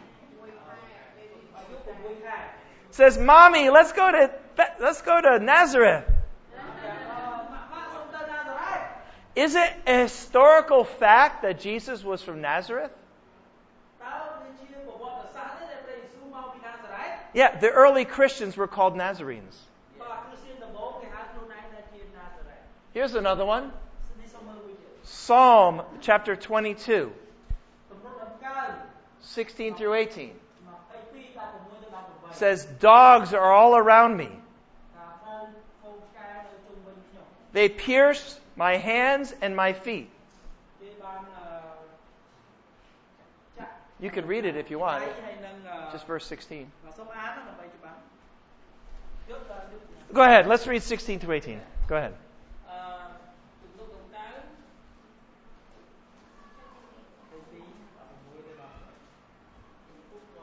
6ខែ Says, Mommy, let's go to Nazareth. ម៉ាក់សុំទៅណាសារ៉េត Is it a historical fact that Jesus was from Nazareth? តើវាជាប្រវត្តិសាស្ត្រទេដែលព្រះយេស៊ូវមកពីណាសារ៉េត Yeah, the early Christians were called Nazarenes. បាទគ្រីស្ទានដំបូងគេហៅខ្លួនឯងថាជាណាសារ៉េត Here's another one. នេះសូមមើលមួយទៀត Psalm chapter 22, ទំនុកដំកើង 16 through 18. 22ដល់6ទៅ18 Says, dogs are all around me. ថាហ្វូងឆ្កែនៅជុំវិញខ្ញុំ They pierce my hands and my feet. គេបានចាក់ You can read it if you want. ហើយនឹង Just verse 16. បាទសូមអានដើម្បីច្បាស់យក Go ahead. Let's read 16 through 18. Go ahead. ទំនុកដំកើង22ដល់6ទៅដល់ពុក22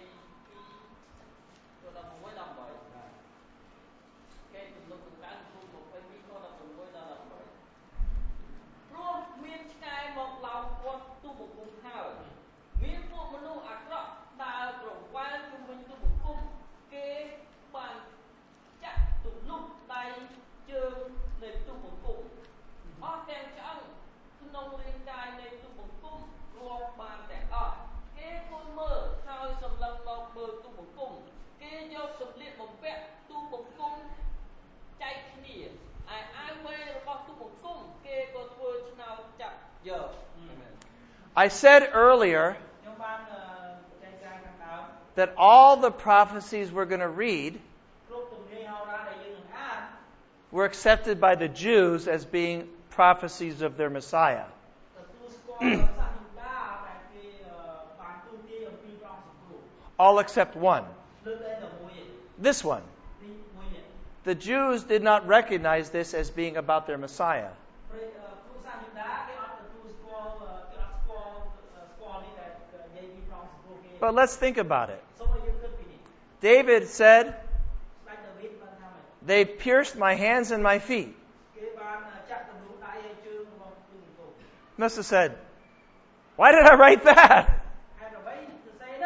ទៅដល់6ដល់8បាទគេទំនុកដំកើងពុក22ដល់6ដល់18ព្រោះមានឆ្កែមកឡោមព័ទ្ធទូបង្គំហើយមានពួកមនុស្សអាក្រក់ដើរប្រវែងជុំវិញទូបង្គំគេបានចាក់ទំនុកដៃជើងនៃទូបង្គំអស់ទាំងឆ្អឹងក្នុងរាងកាយនៃទូបង្គំរាប់បានទាំងអស់គេគួរមើលហើយសម្លឹងមកមើលទូបង្គំគេយកសម្លៀកបំពាក់ទូបង្គំចែកគ្នាឯអាវវែងរបស់ទូបង្គំគេក៏ធ្វើឆ្នោតចាប់យក I said earlier ខ្ញុំបានចែកចាយខាងដើម that all the prophecies we're going to read គ្រប់ទំនាយហោរាដែលយើងនឹងអាន were accepted by the Jews as being prophecies of their Messiah. ទទួលស្គាល់សាសនាដែលគេបានទូទាយអំពីព្រះអង្គសង្គ្រោះ All except one. លើកតែមួយ This one. ទីមួយនេះ The Jews did not recognize this as being about their Messiah. ពួកសាសនាគេអត់ទទួលស្គាល់គេអត់ស្គាល់នេះដែលនិយាយពីព្រះអង្គសង្គ្រោះគេ But let's think about it. សូមឲ្យយើងគិតពីនេះ David said, ស្ដេចដាវីតបានថាម៉េច they pierced my hands and my feet. គេបានចាក់ទម្រង់ដៃឲ្យជើងរបស់ទូបង្គំ Must have said, why did I write that? ហើយអ្វីទៅស្អី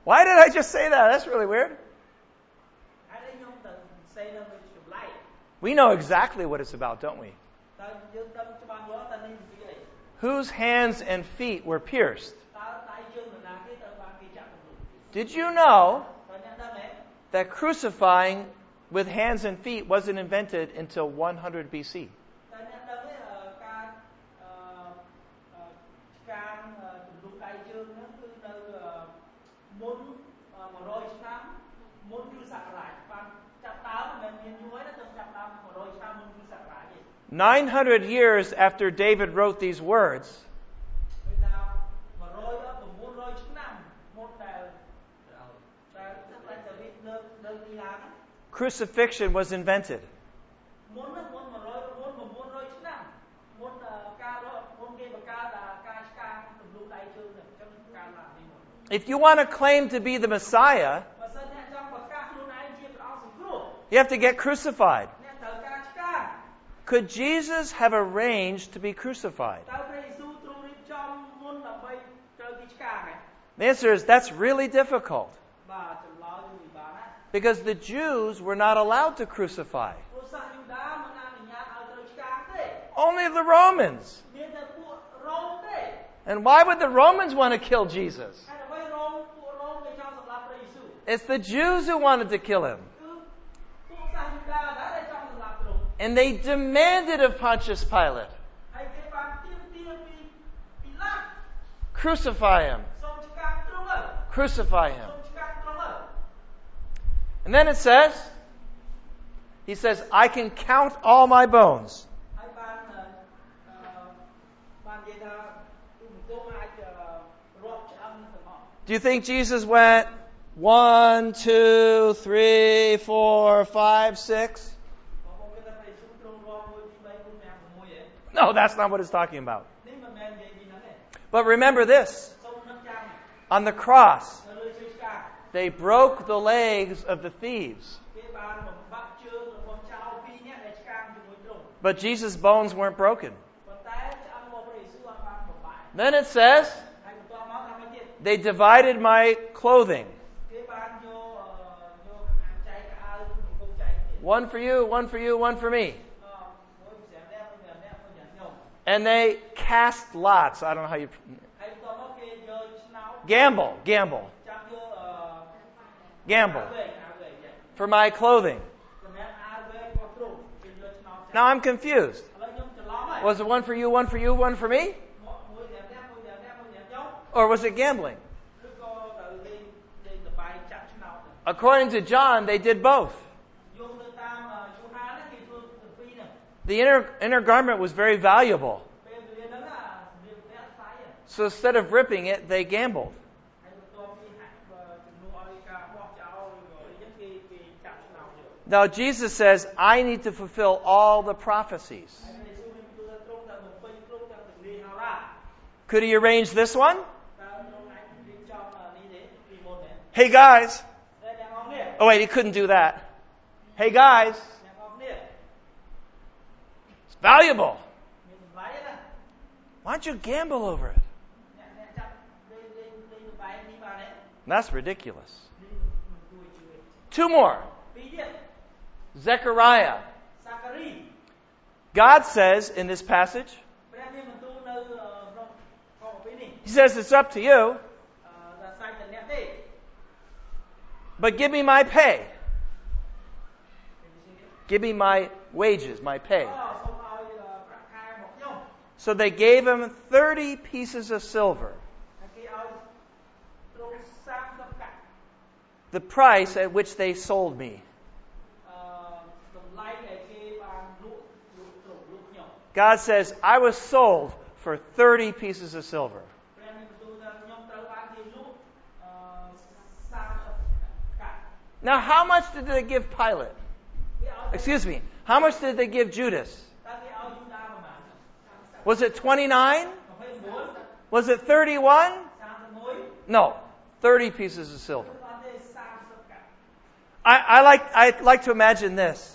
Why did I just say that? That's really weird. We know exactly what it's about, don't we? Whose hands and feet were pierced? Did you know that crucifying with hands and feet wasn't invented until 100 BC? Muôn 100 ឆ្នាំមុនគ្រិស្តសករាជបានចាប់ដើមមិនមានយូរទេទៅចាប់ដើម100ឆ្នាំមុនគ្រិស្តសករាជទេ 900 years after David wrote these words, crucifixion was invented. If you want to claim to be the Messiah, you have to get crucified. Could Jesus have arranged to be crucified? The answer is that's really difficult. Because the Jews were not allowed to crucify. Only the Romans. And why would the Romans want to kill Jesus? It's the Jews who wanted to kill him. And they demanded of Pontius Pilate, crucify him. Crucify him. And then it says, he says, I can count all my bones. Do you think Jesus went 1, 2, 3, 4, 5, 6? No, that's not what it's talking about. But remember this. On the cross, they broke the legs of the thieves. But Jesus' bones weren't broken. Then it says, they divided my clothing. One for you, one for you, one for me. And they cast lots. I don't know how you... Gamble. For my clothing. Now I'm confused. Was it one for you, one for you, one for me? Or was it gambling? According to John, they did both. The inner garment was very valuable. So instead of ripping it, they gambled. Now Jesus says, I need to fulfill all the prophecies. Could he arrange this one? Hey guys. Oh wait, he couldn't do that. Hey guys. It's valuable. Why don't you gamble over it? That's ridiculous. 2 more. Zechariah. God says in this passage, he says it's up to you, but give me my pay. Give me my wages, my pay. So they gave him 30 pieces of silver. The price at which they sold me. God says, I was sold for 30 pieces of silver. Now, how much did they give Pilate? Excuse me. How much did they give Judas? Was it 29? Was it 31? No, 30 pieces of silver. I like to imagine this.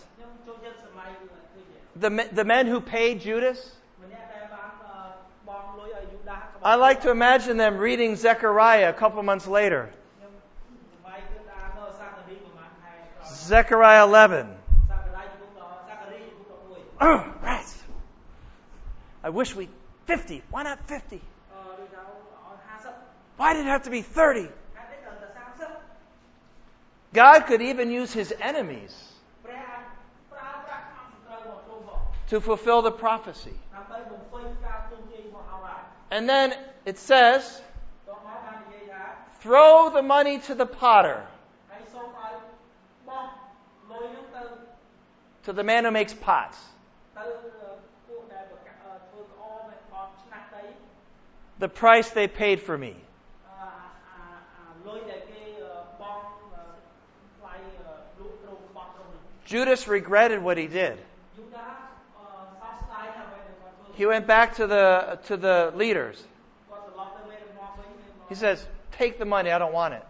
The men who paid Judas, I like to imagine them reading Zechariah a couple months later. Zechariah 11. Oh, right. I wish 50. Why not 50? Why did it have to be 30? God could even use his enemies to fulfill the prophecy. And then it says, throw the money to the potter, to the man who makes pots. The price they paid for me. Judas regretted what he did. He went back to the leaders. He says, take the money, I don't want it.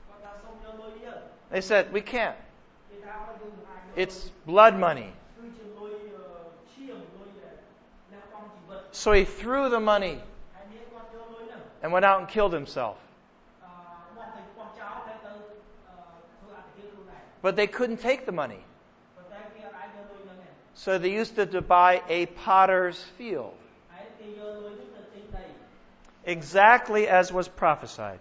They said, we can't. It's blood money. So he threw the money and went out and killed himself. But they couldn't take the money. So they used to buy a potter's field. Exactly as was prophesied.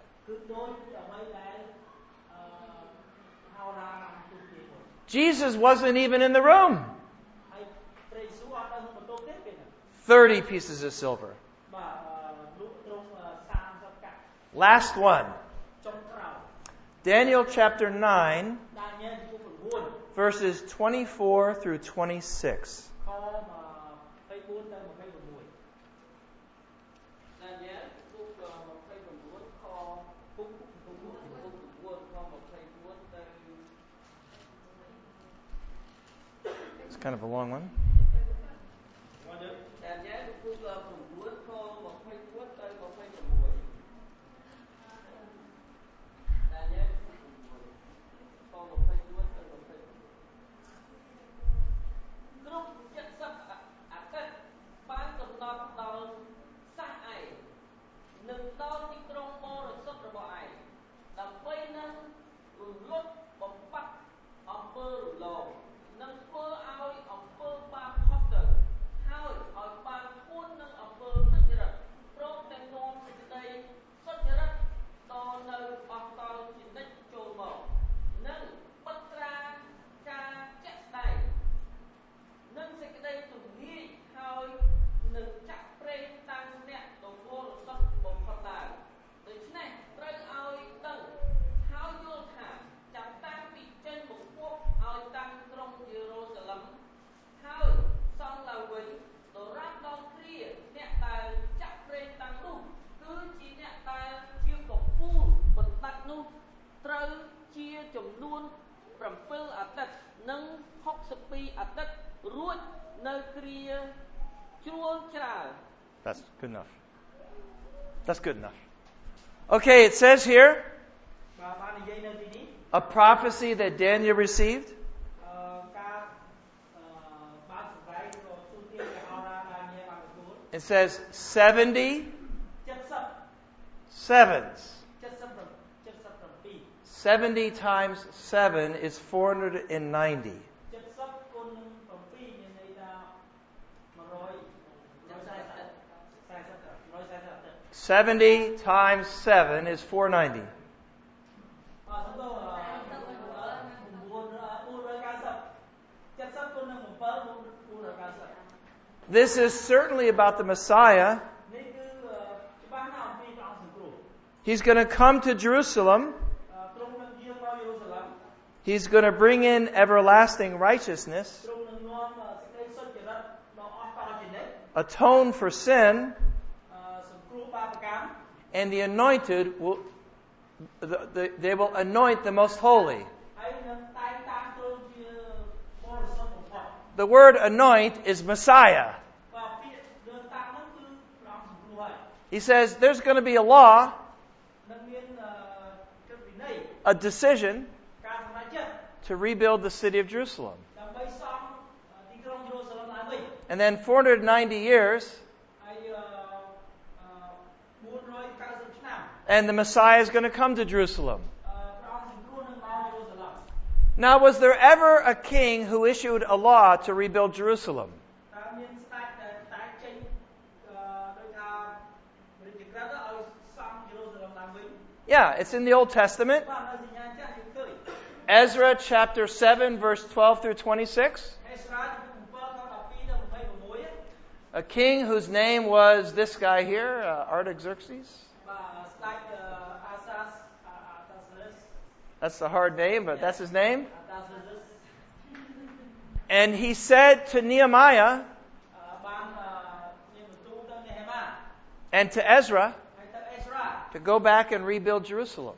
Jesus wasn't even in the room. 30 pieces of silver. Last one. Daniel chapter 9, verses 24 through 26. It's kind of a long one. That's good enough. That's good enough. Okay, it says here, a prophecy that Daniel received. It says 70 sevens. 70 times 7 is 490. 70 times 7 is 490. This is certainly about the Messiah. He's going to come to Jerusalem. He's going to bring in everlasting righteousness, atone for sin, and the anointed they will anoint the most holy. The word anoint is Messiah. He says there's going to be a law, a decision to rebuild the city of Jerusalem. And then 490 years, and the Messiah is going to come to Jerusalem. Now, was there ever a king who issued a law to rebuild Jerusalem? Yeah, it's in the Old Testament. Ezra chapter 7, verse 12 through 26. A king whose name was this guy here, Artaxerxes. That's the hard name, but that's his name. And he said to Nehemiah and to Ezra to go back and rebuild Jerusalem.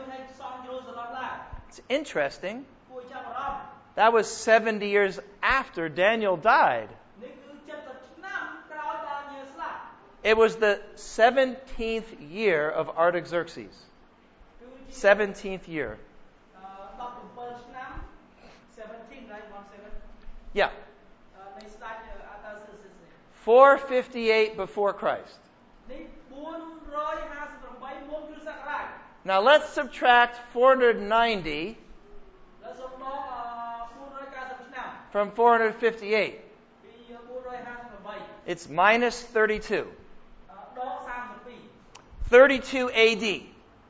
It's interesting. That was 70 years after Daniel died. It was the 17th year of Artaxerxes. 17th year. Yeah. 458 before Christ. Now let's subtract 490 from 458. It's minus 32. 32 AD.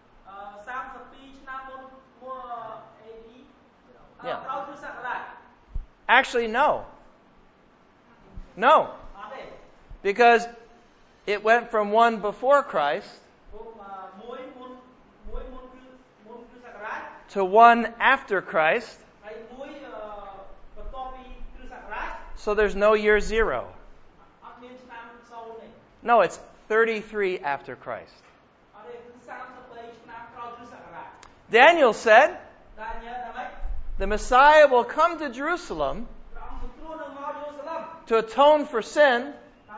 Yeah. Actually, no. No. Because it went from one before Christ to one after Christ. So there's no year zero. No, it's 33 after Christ. Daniel said the Messiah will come to Jerusalem to atone for sin.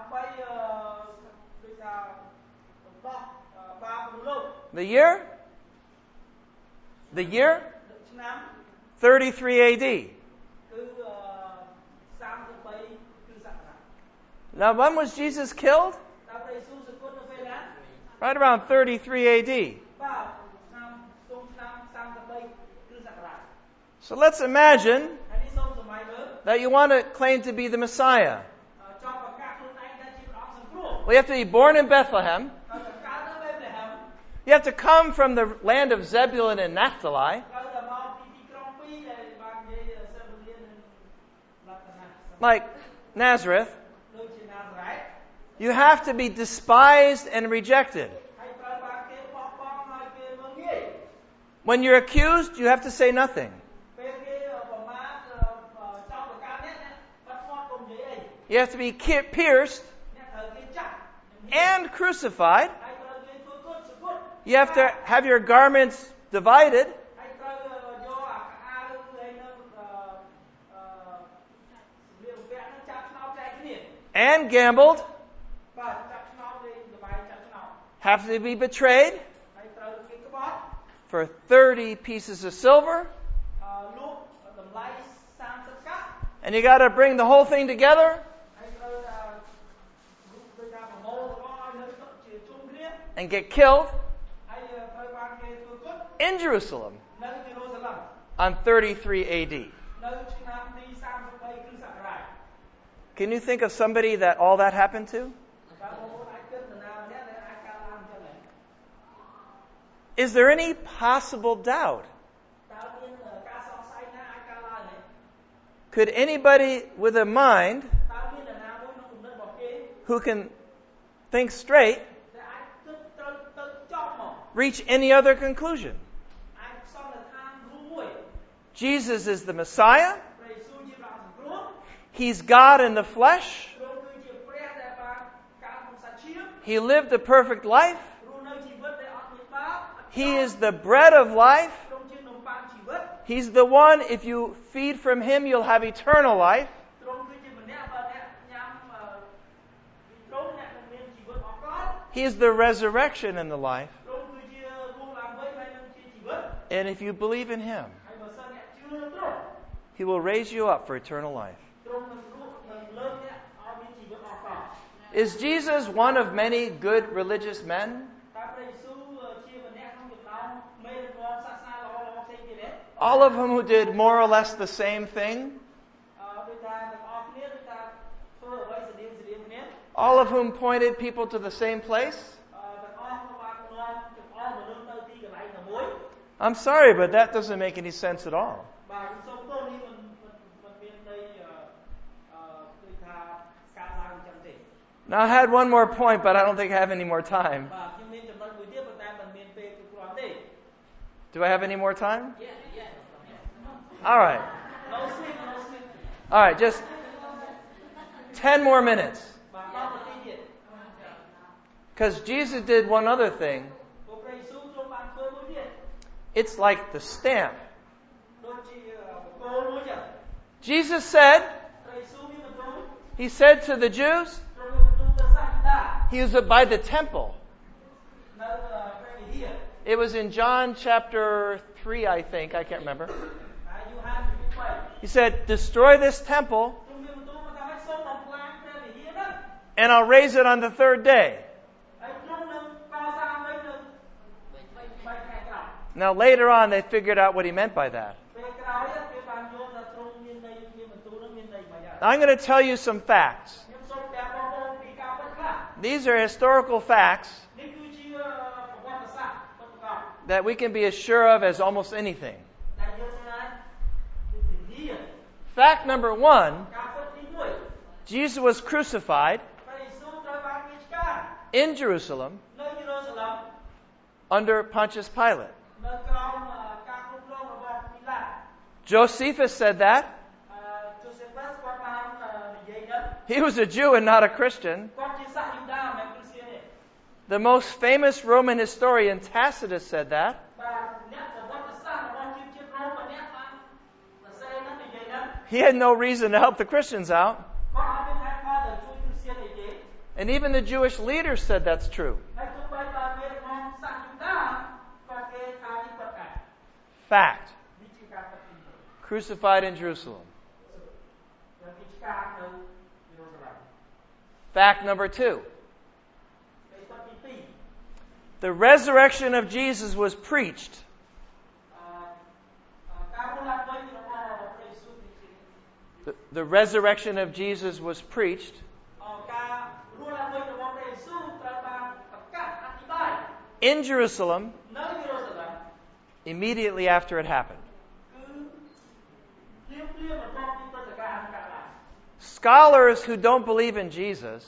The year? 33 AD. Now, when was Jesus killed? Right around 33 AD. So let's imagine that you want to claim to be the Messiah. Well, you have to be born in Bethlehem. You have to come from the land of Zebulun and Naphtali. Like Nazareth. You have to be despised and rejected. When you're accused, you have to say nothing. You have to be pierced and crucified. You have to have your garments divided. And gambled. Have to be betrayed for 30 pieces of silver. And you got to bring the whole thing together. And get killed in Jerusalem on 33 AD. Can you think of somebody that all that happened to? Is there any possible doubt? Could anybody with a mind who can think straight reach any other conclusion? Jesus is the Messiah. He's God in the flesh. He lived a perfect life. He is the bread of life. He's the one, if you feed from Him, you'll have eternal life. He is the resurrection and the life. And if you believe in Him, He will raise you up for eternal life. Is Jesus one of many good religious men? All of whom who did more or less the same thing. All of whom pointed people to the same place. I'm sorry, but that doesn't make any sense at all. Now, I had one more point, but I don't think I have any more time. Do I have any more time? All right. All right, just 10 more minutes. Because Jesus did one other thing. It's like the stamp. Jesus said, He said to the Jews, He was by the temple. It was in John chapter 3, I think. I can't remember. He said, destroy this temple, and I'll raise it on the third day. Now, later on, they figured out what he meant by that. I'm going to tell you some facts. These are historical facts that we can be as sure of as almost anything. Fact number 1, Jesus was crucified in Jerusalem under Pontius Pilate. Josephus said that. He was a Jew and not a Christian. The most famous Roman historian, Tacitus, said that. He had no reason to help the Christians out. And even the Jewish leaders said that's true. Fact. Crucified in Jerusalem. Fact number 2. The resurrection of Jesus was preached. The resurrection of Jesus was preached in Jerusalem immediately after it happened. Scholars who don't believe in Jesus,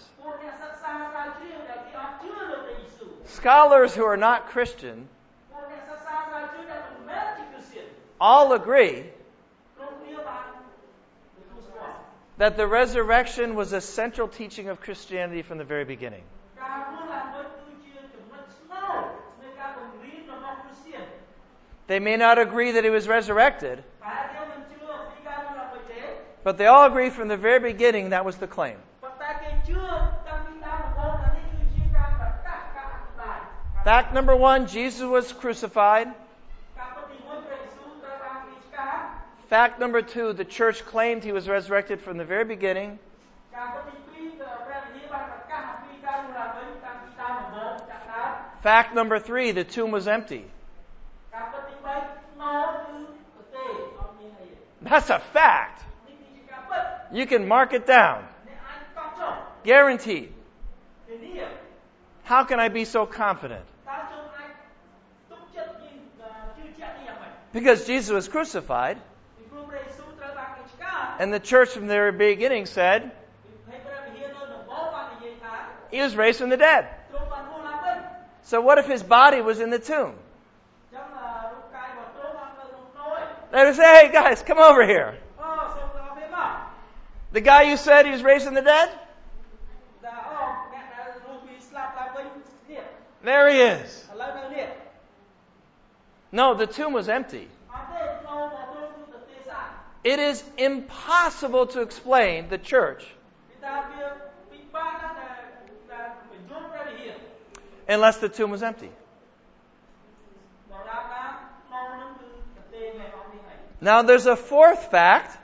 scholars who are not Christian, all agree that the resurrection was a central teaching of Christianity from the very beginning. They may not agree that he was resurrected, but they all agree from the very beginning that was the claim. Fact number 1, Jesus was crucified. Fact number 2, the church claimed he was resurrected from the very beginning. Fact number 3, the tomb was empty. That's a fact. You can mark it down. Guaranteed. How can I be so confident? Because Jesus was crucified, and the church from the very beginning said he was raised from the dead. So what if his body was in the tomb? They would say, hey guys, come over here. The guy you said he was raised from the dead? There he is. No, the tomb was empty. It is impossible to explain the church unless the tomb was empty. Now there's a fourth fact.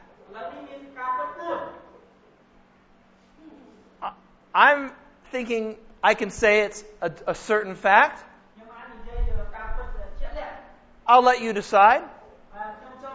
I'm thinking I can say it's a certain fact. I'll let you decide.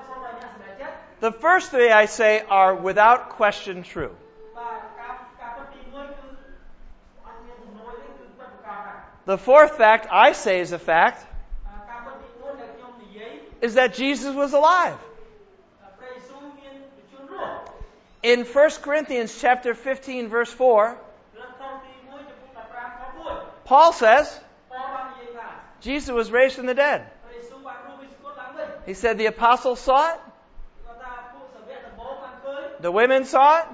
The first three I say are without question true. បាទការពិតទី1គឺអត់មានជំនួយទេគឺពិតប្រាកដដែរ The fourth fact I say is a fact ការពិតទី4ដែលខ្ញុំនិយាយ is that Jesus was alive. ព្រះយេស៊ូវមានជីវិតរស់ In 1 Corinthians chapter 15 verse 4, លើកខទី1ចំពោះ15ខ1 Paul says ប៉ូលបាននិយាយថា Jesus was raised from the dead. ព្រះយេស៊ូវបានរស់ពីស្គត់ឡើងវិញ He said the apostles saw it, គាត់ថាពួកសាវកដំបូងបានឃើញ the women saw it,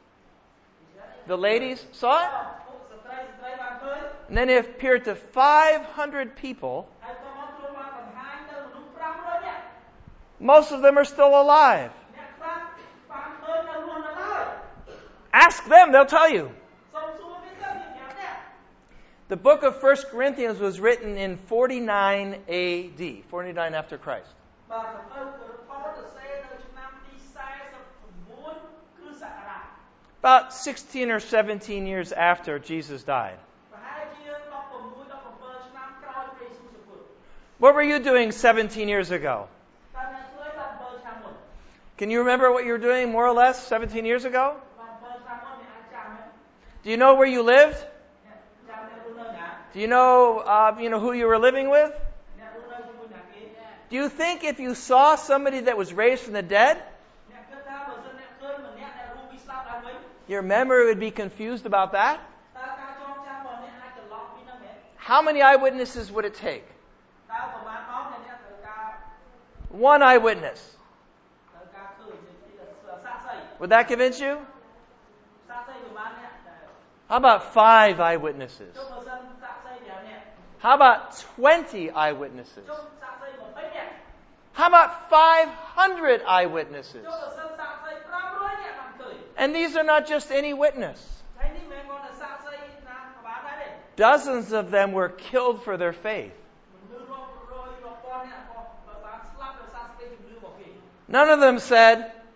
the ladies saw it, ពួកស្ត្រីបានឃើញ and then it appeared to 500 people. ហើយក៏មកទ្រង់បានបង្ហាញទៅមនុស្ស500នាក់ Most of them are still alive. អ្នកខ្លះបានឃើញនៅរស់នៅឡើយ Ask them, they'll tell you. សូមសួរគេទៅវាប្រាប់អ្នក The book of 1 Corinthians was written in 49 AD, 49 after Christ. បាទសភៅផលទៅសេនៅឆ្នាំទី49គ្រិស្តសករាជ About 16 or 17 years after Jesus died. ប្រហែលជា16 17ឆ្នាំក្រោយព្រះយេស៊ូវសុគត What were you doing 17 years ago? តើអ្នកធ្វើ17ឆ្នាំមុន Can you remember what you were doing more or less 17 years ago? 17ឆ្នាំមុនអ្នកអាចចាំទេ Do you know where you lived? អ្នកចាំអ្នករស់នៅណា Do you know who you were living with? អ្នករស់នៅជាមួយអ្នកគេ Do you think if you saw somebody that was raised from the dead, អ្នកគិតថាបើសិនអ្នកឃើញម្នាក់ដែលរស់ពីស្លាប់ឡើងវិញ your memory would be confused about that? តើការចងចាំរបស់អ្នកអាចច្រឡំពីនោះមែន How many eyewitnesses would it take? តើប្រហែលអង្គអ្នកត្រូវការ One eyewitness. ត្រូវការឃើញសាក្សី Would that convince you? សាក្សីប្រហែលអ្នកដែល How about 5 eyewitnesses? ចុះបើសិនសាក្សី5នាក់ How about 20 eyewitnesses? ចុះសាក្សី20នាក់ How about 500 eyewitnesses? ចុះបើសិនសាក្សី500នាក់បានឃើញ And these are not just any witness. ហើយនេះមិនមែនគាត់តែសាក្សីណាក៏បានដែរទេ Dozens of them were killed for their faith. មនុស្សរាប់រយរាប់ពាន់នាក់ក៏បានស្លាប់ដោយសារសេចក្តីជំនឿរបស់គេ None of them said,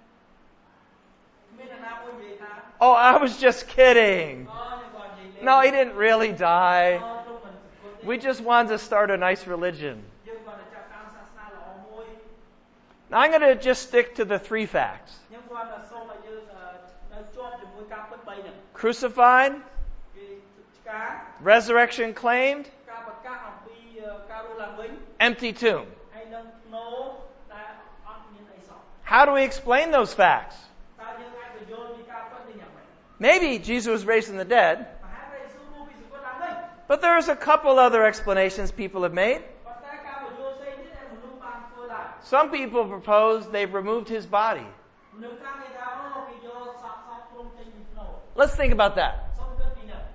មានអ្នកណាមួយនិយាយថា "Oh, I was just kidding. ខ្ញុំគាត់និយាយលេង No, he didn't really die. ខ្ញុំមិនសង្កត់ទេ We just wanted to start a nice religion." យើងគាត់តែចាប់តាមសាសនាល្អមួយ Now, I'm going to just stick to the 3 facts. ខ្ញុំគាត់តែសូមឲ្យយើងនៅជាប់ជាមួយការពិត3ហ្នឹង Crucified, គឺការ resurrection claimed, ការប្រកាសអំពីការរស់ឡើងវិញ empty tomb. ហើយនឹងភ្នោដែលអត់មានអីសោះ How do we explain those facts? តើយើងអាចបញ្យល់ពីការពិតនេះយ៉ាងម៉េច Maybe Jesus was raised from the dead, ប្រហែលព្រះយេស៊ូវរស់ពីសង្កត់ឡើងវិញ but there's a couple other explanations people have made. ប៉ុន្តែការបញ្យល់ផ្សេងទៀតដែលមនុស្សបានធ្វើដែរ Some people propose they've removed his body. មនុស្សខ្លះគេថាអូគេយកសពព្រមចេញពីភ្នោ Let's think about that. សូមគិតពីនេះ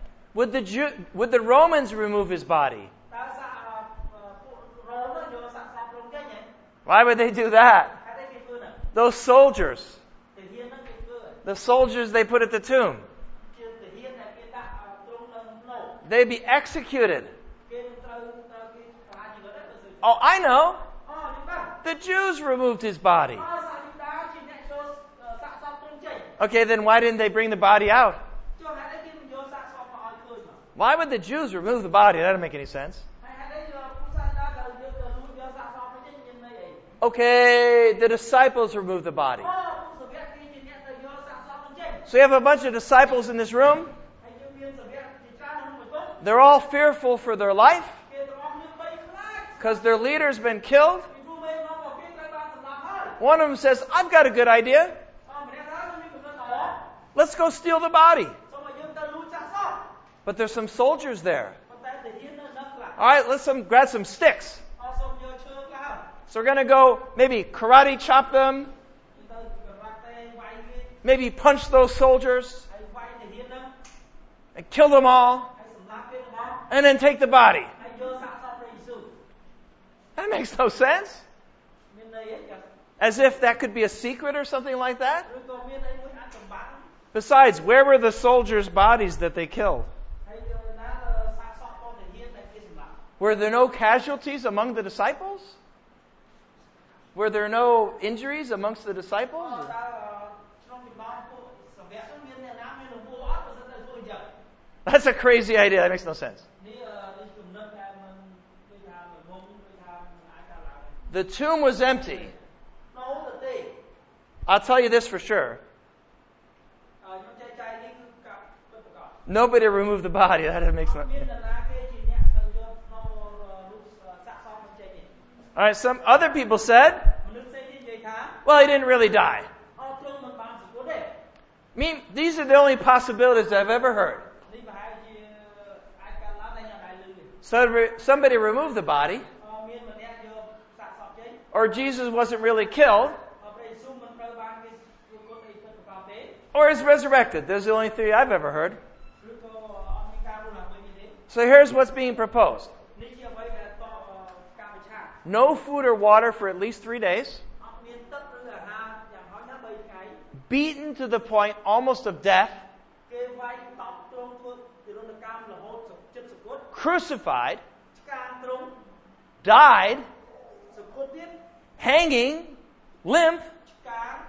Would the Romans remove his body? តើសាពួករ៉ូមយកសពព្រមចេញហ៎ Why would they do that? ហេតុអីគេធ្វើហ្នឹង Those soldiers, ទាហានហ្នឹងគេធ្វើ the soldiers they put at the tomb, ជាទាហានដែលគេដាក់ត្រង់នៅភ្នោ they'd be executed. គេត្រូវគេប្រហារជីវិតដែរទៅ Oh, I know. អូខ្ញុំបាទ The Jews removed his body. អូសាជីតាជាអ្នកយកសាកសពត្រង់ចេញ Okay, then why didn't they bring the body out? ចុះហេតុអីគេមិនយកសាកសពមកឲ្យឃើញមក Why would the Jews remove the body? That doesn't make any sense. ហើយហេតុអីពួកសាជីតាត្រូវយកទៅលួចយកសាកសពមកចេញមានន័យអី Okay, the disciples removed the body. អូពួកសាវកគេជាអ្នកទៅយកសាកសពមកចេញ So you have a bunch of disciples in this room. ហើយយើងមានសាវកជាច្រើនក្នុងបន្ទប់ They're all fearful for their life គេទាំងអស់គ្នាបីខ្លាច because their leader's been killed. ពីព្រោះមេរបស់គេត្រូវបានសម្លាប់ហើយ One of them says, "I've got a good idea. ម្នាក់ថាមានកំណត់ល្អ Let's go steal the body." សូមឲ្យយើងទៅលួចសាកសព But there's some soldiers there. ប៉ុន្តែទាហាននៅនឹងខ្លះ All right, let's grab some sticks. អត់សូមយកឈើខ្លះ So we're going to go maybe karate chop them, ទៅក្រាតេវាយគេ maybe punch those soldiers ហើយវាយទាហានហ្នឹង and kill them all, ហើយសម្លាប់គេទាំងអស់ and then take the body. ហើយយកសាកសពព្រះយេស៊ូវ That makes no sense. មានន័យអីចា៎ As if that could be a secret or something like that. ឬក៏មានអីមួយអាចចម្បាំង Besides, where were the soldiers' bodies that they killed? ហើយណាសាកសពរបស់ទាហានដែលគេសម្លាប់ Were there no casualties among the disciples? Were there no injuries amongst the disciples? តើក្នុងចំណោមពួកសាវកហ្នឹងមានអ្នកណាមានរង្វល់អត់បើសិនទៅធ្វើអញ្ចឹង That's a crazy idea. That makes no sense. នេះគំនិតដែលមិនដូចថាមុំដូចថាអាចថាឡើង The tomb was empty. ណូទៅទេ I'll tell you this for sure. ខ្ញុំចែកចាយនេះគឺកាប់ពិតប្រាកដ Nobody removed the body. That doesn't make អត់ sense. មាននរណាគេជាអ្នកទៅយកផ្នូររូបសាកសមមកចេញទេ All right, some other people said, មនុស្សផ្សេងទៀតនិយាយថា well, he didn't really die. អត់ទ្រង់មិនបានសង្កត់ទេ These are the only possibilities I've ever heard. នេះប្រហែលជាអាចកើតឡើងតែខ្ញុំអត់ឮទេ So somebody removed the body, មានម្នាក់យកសាកសមចេញ or Jesus wasn't really killed, ព្រះយេស៊ូវមិនត្រូវបានគេសង្កត់អីពិតប្រាកដទេ or is resurrected. Those are the only three I've ever heard. ឬក៏អត់មានការរស់ឡើងវិញទេ So here's what's being proposed. នេះជាអ្វីដែលតការវិឆា No food or water for at least 3 days, អត់មានទឹកឬអាហារយ៉ាងហោចណាស់3ថ្ងៃ beaten to the point almost of death, គេវាយតប់ទ្រង់ធ្វើទរណកម្មរហូតចិត្តសង្កត់ crucified, ឆ្កាងទ្រង់ died, សង្កត់ទៀត hanging, limp. ឆ្កាង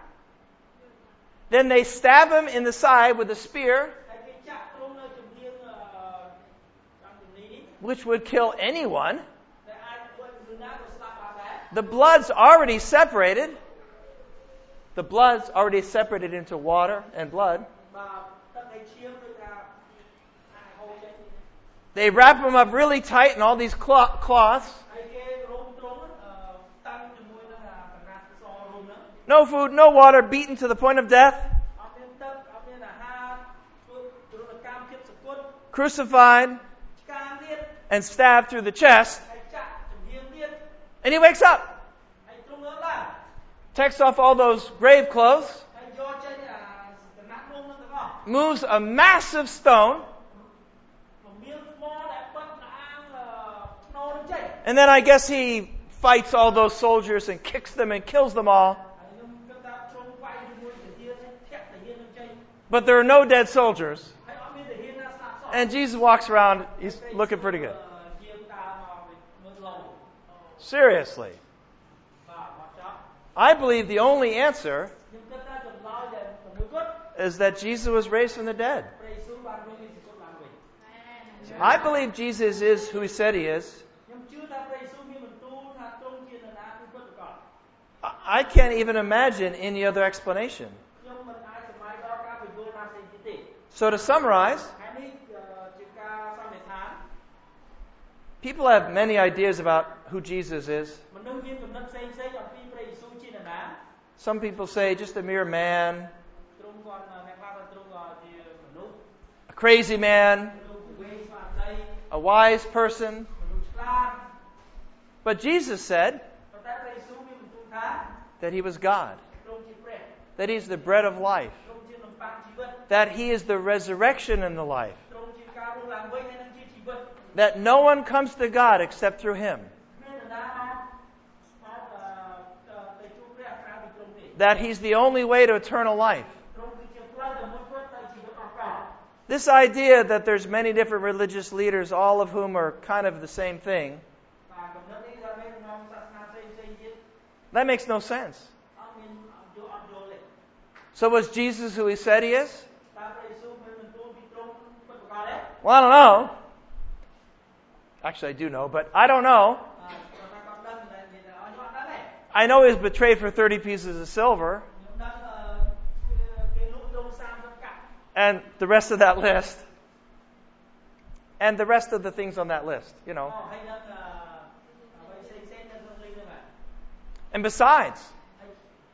Then they stab him in the side with a spear, ហើយគេចាក់ទ្រង់នៅជំនាញតាមជំនាញនេះ which would kill anyone. តែអាចធ្វើនរណាក៏ស្លាប់បានដែរ The blood's already separated. The blood's already separated into water and blood. បាទទឹកឯឈាមដូចថាអាចហូរចេញ They wrap him up really tight in all these cloths. ហើយគេរុំទ្រង់តាំងជាមួយនឹងកណាត់សរុំហ្នឹង No food, no water, beaten to the point of death, អត់មានទឹកអត់មានអាហារធ្វើទរណកម្មចិត្តសង្កត់ crucified, ឆ្កាងទៀត and stabbed through the chest. ហើយចាក់ជំនាញទៀត And he wakes up, ហើយទ្រង់ឡើង takes off all those grave clothes, ហើយយកចេញកណាត់នោះនឹងទាំងអស់ moves a massive stone, មានថ្មដែលបិទអាងភ្នោនឹងចេញ and then I guess he fights all those soldiers and kicks them and kills them all. ហើយខ្ញុំគិតថាទ្រង់វាយជាមួយទាហានធាក់ទាហាននឹងចេញ But there are no dead soldiers. ហើយអត់មានទាហានណាស្លាប់សោះ And Jesus walks around, he's looking pretty good. ជាងតាមមើលឡូ Seriously. បាទមកចាប់ I believe the only answer ខ្ញុំគិតថាចម្លើយដែលមួយគត់ is that Jesus was raised from the dead. ព្រះយេស៊ូវបានរស់ពីសង្កត់ឡើងវិញ I believe Jesus is who he said he is. ខ្ញុំជឿថាព្រះយេស៊ូវមានបន្ទូលថាទ្រង់ជានរណាគឺពិតប្រាកដ I can't even imagine any other explanation. ខ្ញុំមិនអាចសម័យដល់ការបញ្យល់បានផ្សេងទៀតទេ So to summarize, ហើយនេះជាការសន្និដ្ឋាន people have many ideas about who Jesus is. មនុស្សមានគំនិតផ្សេងៗអំពីព្រះយេស៊ូវជានរណា Some people say just a mere man, ទ្រង់គាត់អ្នកខ្លះថាទ្រង់ជាមនុស្ស a crazy man, មនុស្សវេស្វាដី a wise person. មនុស្សឆ្លាត But Jesus said ប៉ុន្តែព្រះយេស៊ូវមានបន្ទូលថា that he was God, ទ្រង់ជាព្រះ that he's the bread of life, ទ្រង់ជានំប៉័ងជីវិត that he is the resurrection and the life, ទ្រង់ជាការរស់ឡើងវិញហើយនឹងជាជីវិត that no one comes to God except through him, មាននរណាអាចទៅជួបព្រះក្រៅពីទ្រង់ទេ that he's the only way to eternal life. ទ្រង់គឺជាផ្លូវដែលមួយគត់ទៅជីវិតអស់កល This idea that there's many different religious leaders, all of whom are kind of the same thing, បាទកំណត់នេះថាមានក្នុងសាសនាផ្សេងៗទៀត that makes no sense. អត់មានអត់យល់ទេ So was Jesus who he said he is? តើព្រះយេស៊ូវមានបន្ទូលពីទ្រង់ពិតប្រាកដទេ Well, I don't know. Actually, I do know, but I don't know. គាត់ថាគាត់ដឹងតែនិយាយថាខ្ញុំអត់ដឹងទេ I know he was betrayed for 30 pieces of silver, ខ្ញុំដឹងគេលក់ទ្រង់30កាក់ and the rest of that list, and the rest of the things on that list, you know. ហើយដឹងអ្វីផ្សេងៗនៅក្នុងលីងហ្នឹង And besides, ហើយ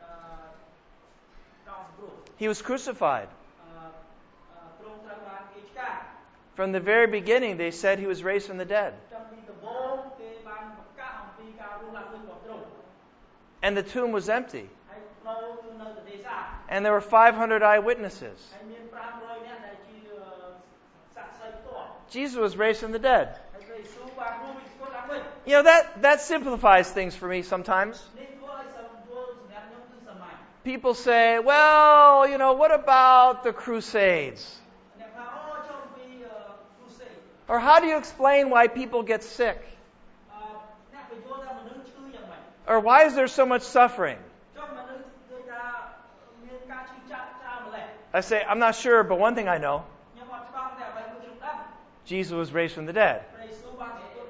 ដល់ស្រួល he was crucified. ទ្រង់ត្រូវបានគេឆ្កាង From the very beginning, they said he was raised from the dead. តាំងពីដំបូងគេបានប្រកាសអំពីការរស់ឡើងវិញរបស់ទ្រង់ And the tomb was empty. ហើយផ្លូវគឺនៅតែទេស្អាត And there were 500 eyewitnesses. ហើយមាន500នាក់ដែលជាសាក្សីផ្ទាល់ Jesus was raised from the dead. ហើយព្រះយេស៊ូវបានរស់ពីសង្កត់ឡើងវិញ You know, that simplifies things for me sometimes. នេះធ្វើឲ្យសម្រួលសម្រាប់ខ្ញុំគឺសម័យ People say, well, you know, what about the Crusades? អ្នកថាអូចូលពីគ្រូសេ Or how do you explain why people get sick? អ្នកបញ្យល់ថាមនុស្សឈឺយ៉ាងម៉េច Or why is there so much suffering? ចុះមនុស្សដូចថាមានការឈឺចាប់ច្រើនម្ល៉េះ I say, I'm not sure, but one thing I know, ខ្ញុំអត់ច្បាស់តែអ្វីមួយខ្ញុំដឹង Jesus was raised from the dead. ព្រះយេស៊ូវបានសង្កត់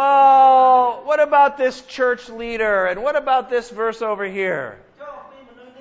Well, what about this church leader? And what about this verse over here? ចុះពីមនុស្ស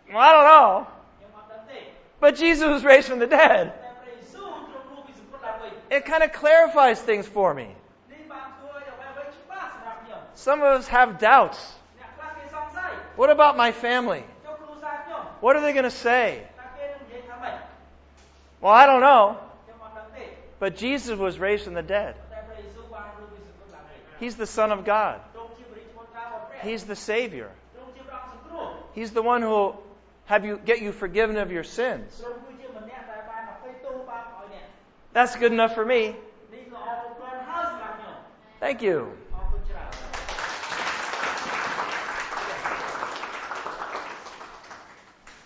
Well, I don't know. ខ្ញុំអត់ដឹងទេ But Jesus was raised from the dead. តែព្រះយេស៊ូវទ្រង់រស់ពីសង្គ្រោះឡើងវិញ It kind of clarifies things for me. នេះបានធ្វើឲ្យអ្វីៗច្បាស់សម្រាប់ខ្ញុំ Some of us have doubts. អ្នកខ្លះគេសង្ស័យ What about my family? ចុះគ្រួសារខ្ញុំ What are they going to say? តើគេនឹងនិយាយថាម៉េច Well, I don't know. ខ្ញុំអត់ដឹងទេ But Jesus was raised from the dead. តែព្រះយេស៊ូវបានរស់ពីសង្គ្រោះឡើងវិញ He's the Son of God. ទ្រង់ជាព្រះរាជបុត្ររបស់ព្រះ He's the Savior. ទ្រង់ជាព្រះអង្គសង្គ្រោះ He's the one who will get you forgiven of your sins. ទ្រង់គឺជាម្នាក់ដែលបានអភ័យទោសបាបឲ្យអ្នក That's good enough for me. នេះល្អគ្រប់គ្រាន់ហើយសម្រាប់ខ្ញុំ Thank you.